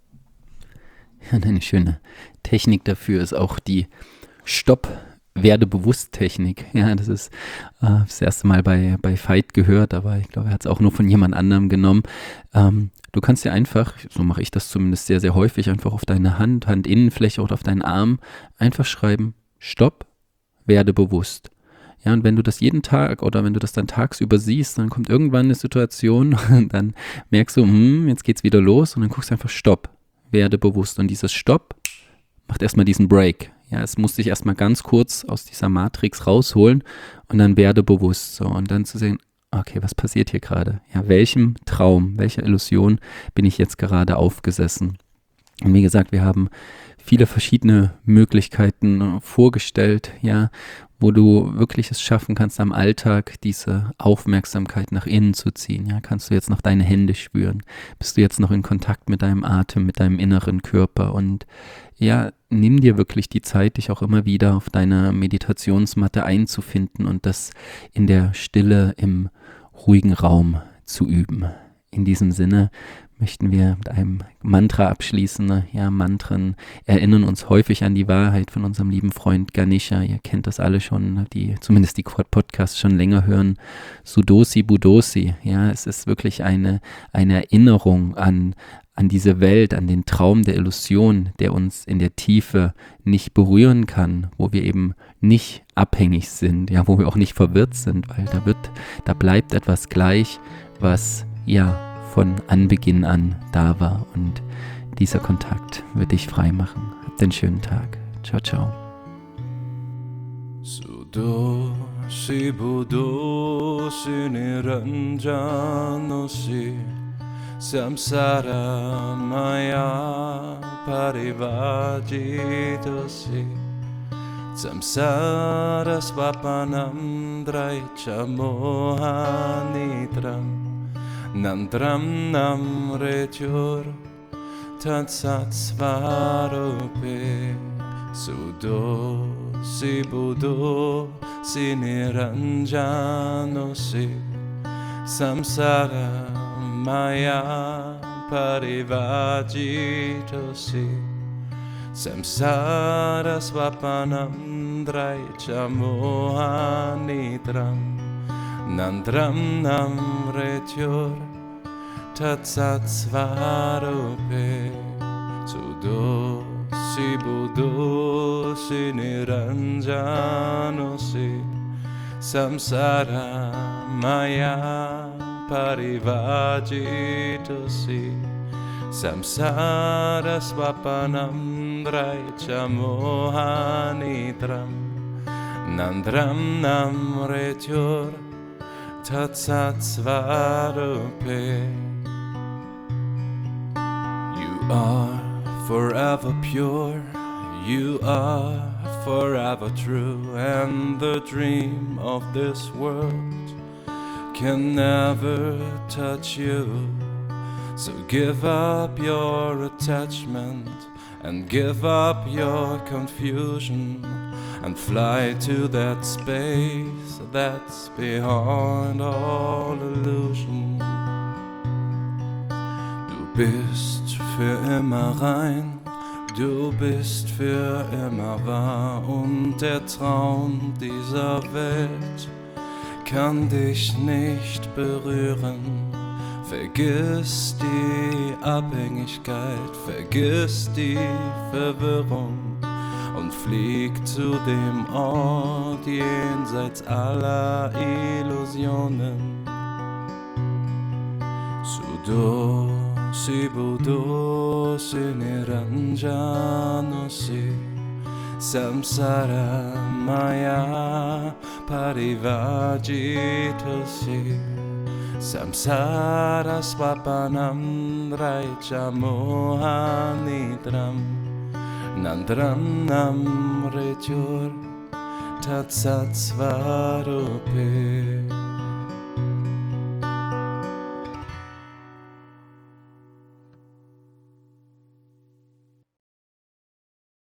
Ja, eine schöne Technik dafür ist auch die Stopp- Werde-bewusst-Technik. Ja, das ist äh, das erste Mal bei, bei Veit gehört, aber ich glaube, er hat es auch nur von jemand anderem genommen. Ähm, du kannst dir einfach, so mache ich das zumindest sehr, sehr häufig, einfach auf deine Hand, Handinnenfläche oder auf deinen Arm einfach schreiben, Stopp, werde bewusst. Ja, und wenn du das jeden Tag oder wenn du das dann tagsüber siehst, dann kommt irgendwann eine Situation und dann merkst du, hm, jetzt geht's wieder los und dann guckst du einfach Stopp, werde bewusst. Und dieses Stopp macht erstmal diesen Break. Ja, es muss dich erstmal ganz kurz aus dieser Matrix rausholen und dann werde bewusst. So, und dann zu sehen, okay, was passiert hier gerade? Ja, welchem Traum, welcher Illusion bin ich jetzt gerade aufgesessen? Und wie gesagt, wir haben viele verschiedene Möglichkeiten vorgestellt, ja, wo du wirklich es schaffen kannst, am Alltag diese Aufmerksamkeit nach innen zu ziehen. Ja, kannst du jetzt noch deine Hände spüren? Bist du jetzt noch in Kontakt mit deinem Atem, mit deinem inneren Körper? Und ja, nimm dir wirklich die Zeit, dich auch immer wieder auf deiner Meditationsmatte einzufinden und das in der Stille, im ruhigen Raum zu üben. In diesem Sinne möchten wir mit einem Mantra abschließen. Ja, Mantren erinnern uns häufig an die Wahrheit von unserem lieben Freund Ganesha. Ihr kennt das alle schon, die zumindest die Podcasts schon länger hören. Sudosi Budosi. Ja, es ist wirklich eine, eine Erinnerung an an diese Welt, an den Traum der Illusion, der uns in der Tiefe nicht berühren kann, wo wir eben nicht abhängig sind, ja, wo wir auch nicht verwirrt sind, weil da wird, da bleibt etwas gleich, was ja von Anbeginn an da war, und dieser Kontakt wird dich frei machen. Habt einen schönen Tag. Ciao, ciao. Sudoshi budoshi niranjanoshi samsara maya parivajitosi samsara svapanam draicha mohanitram nandram namretyur tatsat svarupe Sudosi budosi niranjanosi samsara maya parivajitosi samsara svapanam draicha mohanitram nandram namretyur tatsat svarupe Sudosi budosi niranjanosi samsara maya parivajitosi samsara svapanam draicha mohanitram nandram namretyur tatsat svarupe. You are forever pure, you are forever true, and the dream of this world can never touch you. So give up your attachment and give up your confusion and fly to that space that's beyond all illusion. Du bist für immer rein, du bist für immer wahr, und der Traum dieser Welt kann dich nicht berühren. Vergiss die Abhängigkeit, vergiss die Verwirrung und flieg zu dem Ort jenseits aller Illusionen. Sudosi budosi niranjanosi samsara maya parivajitosi samsara svapanam draicha mohanitram nandram namretyur tatsat svarupe.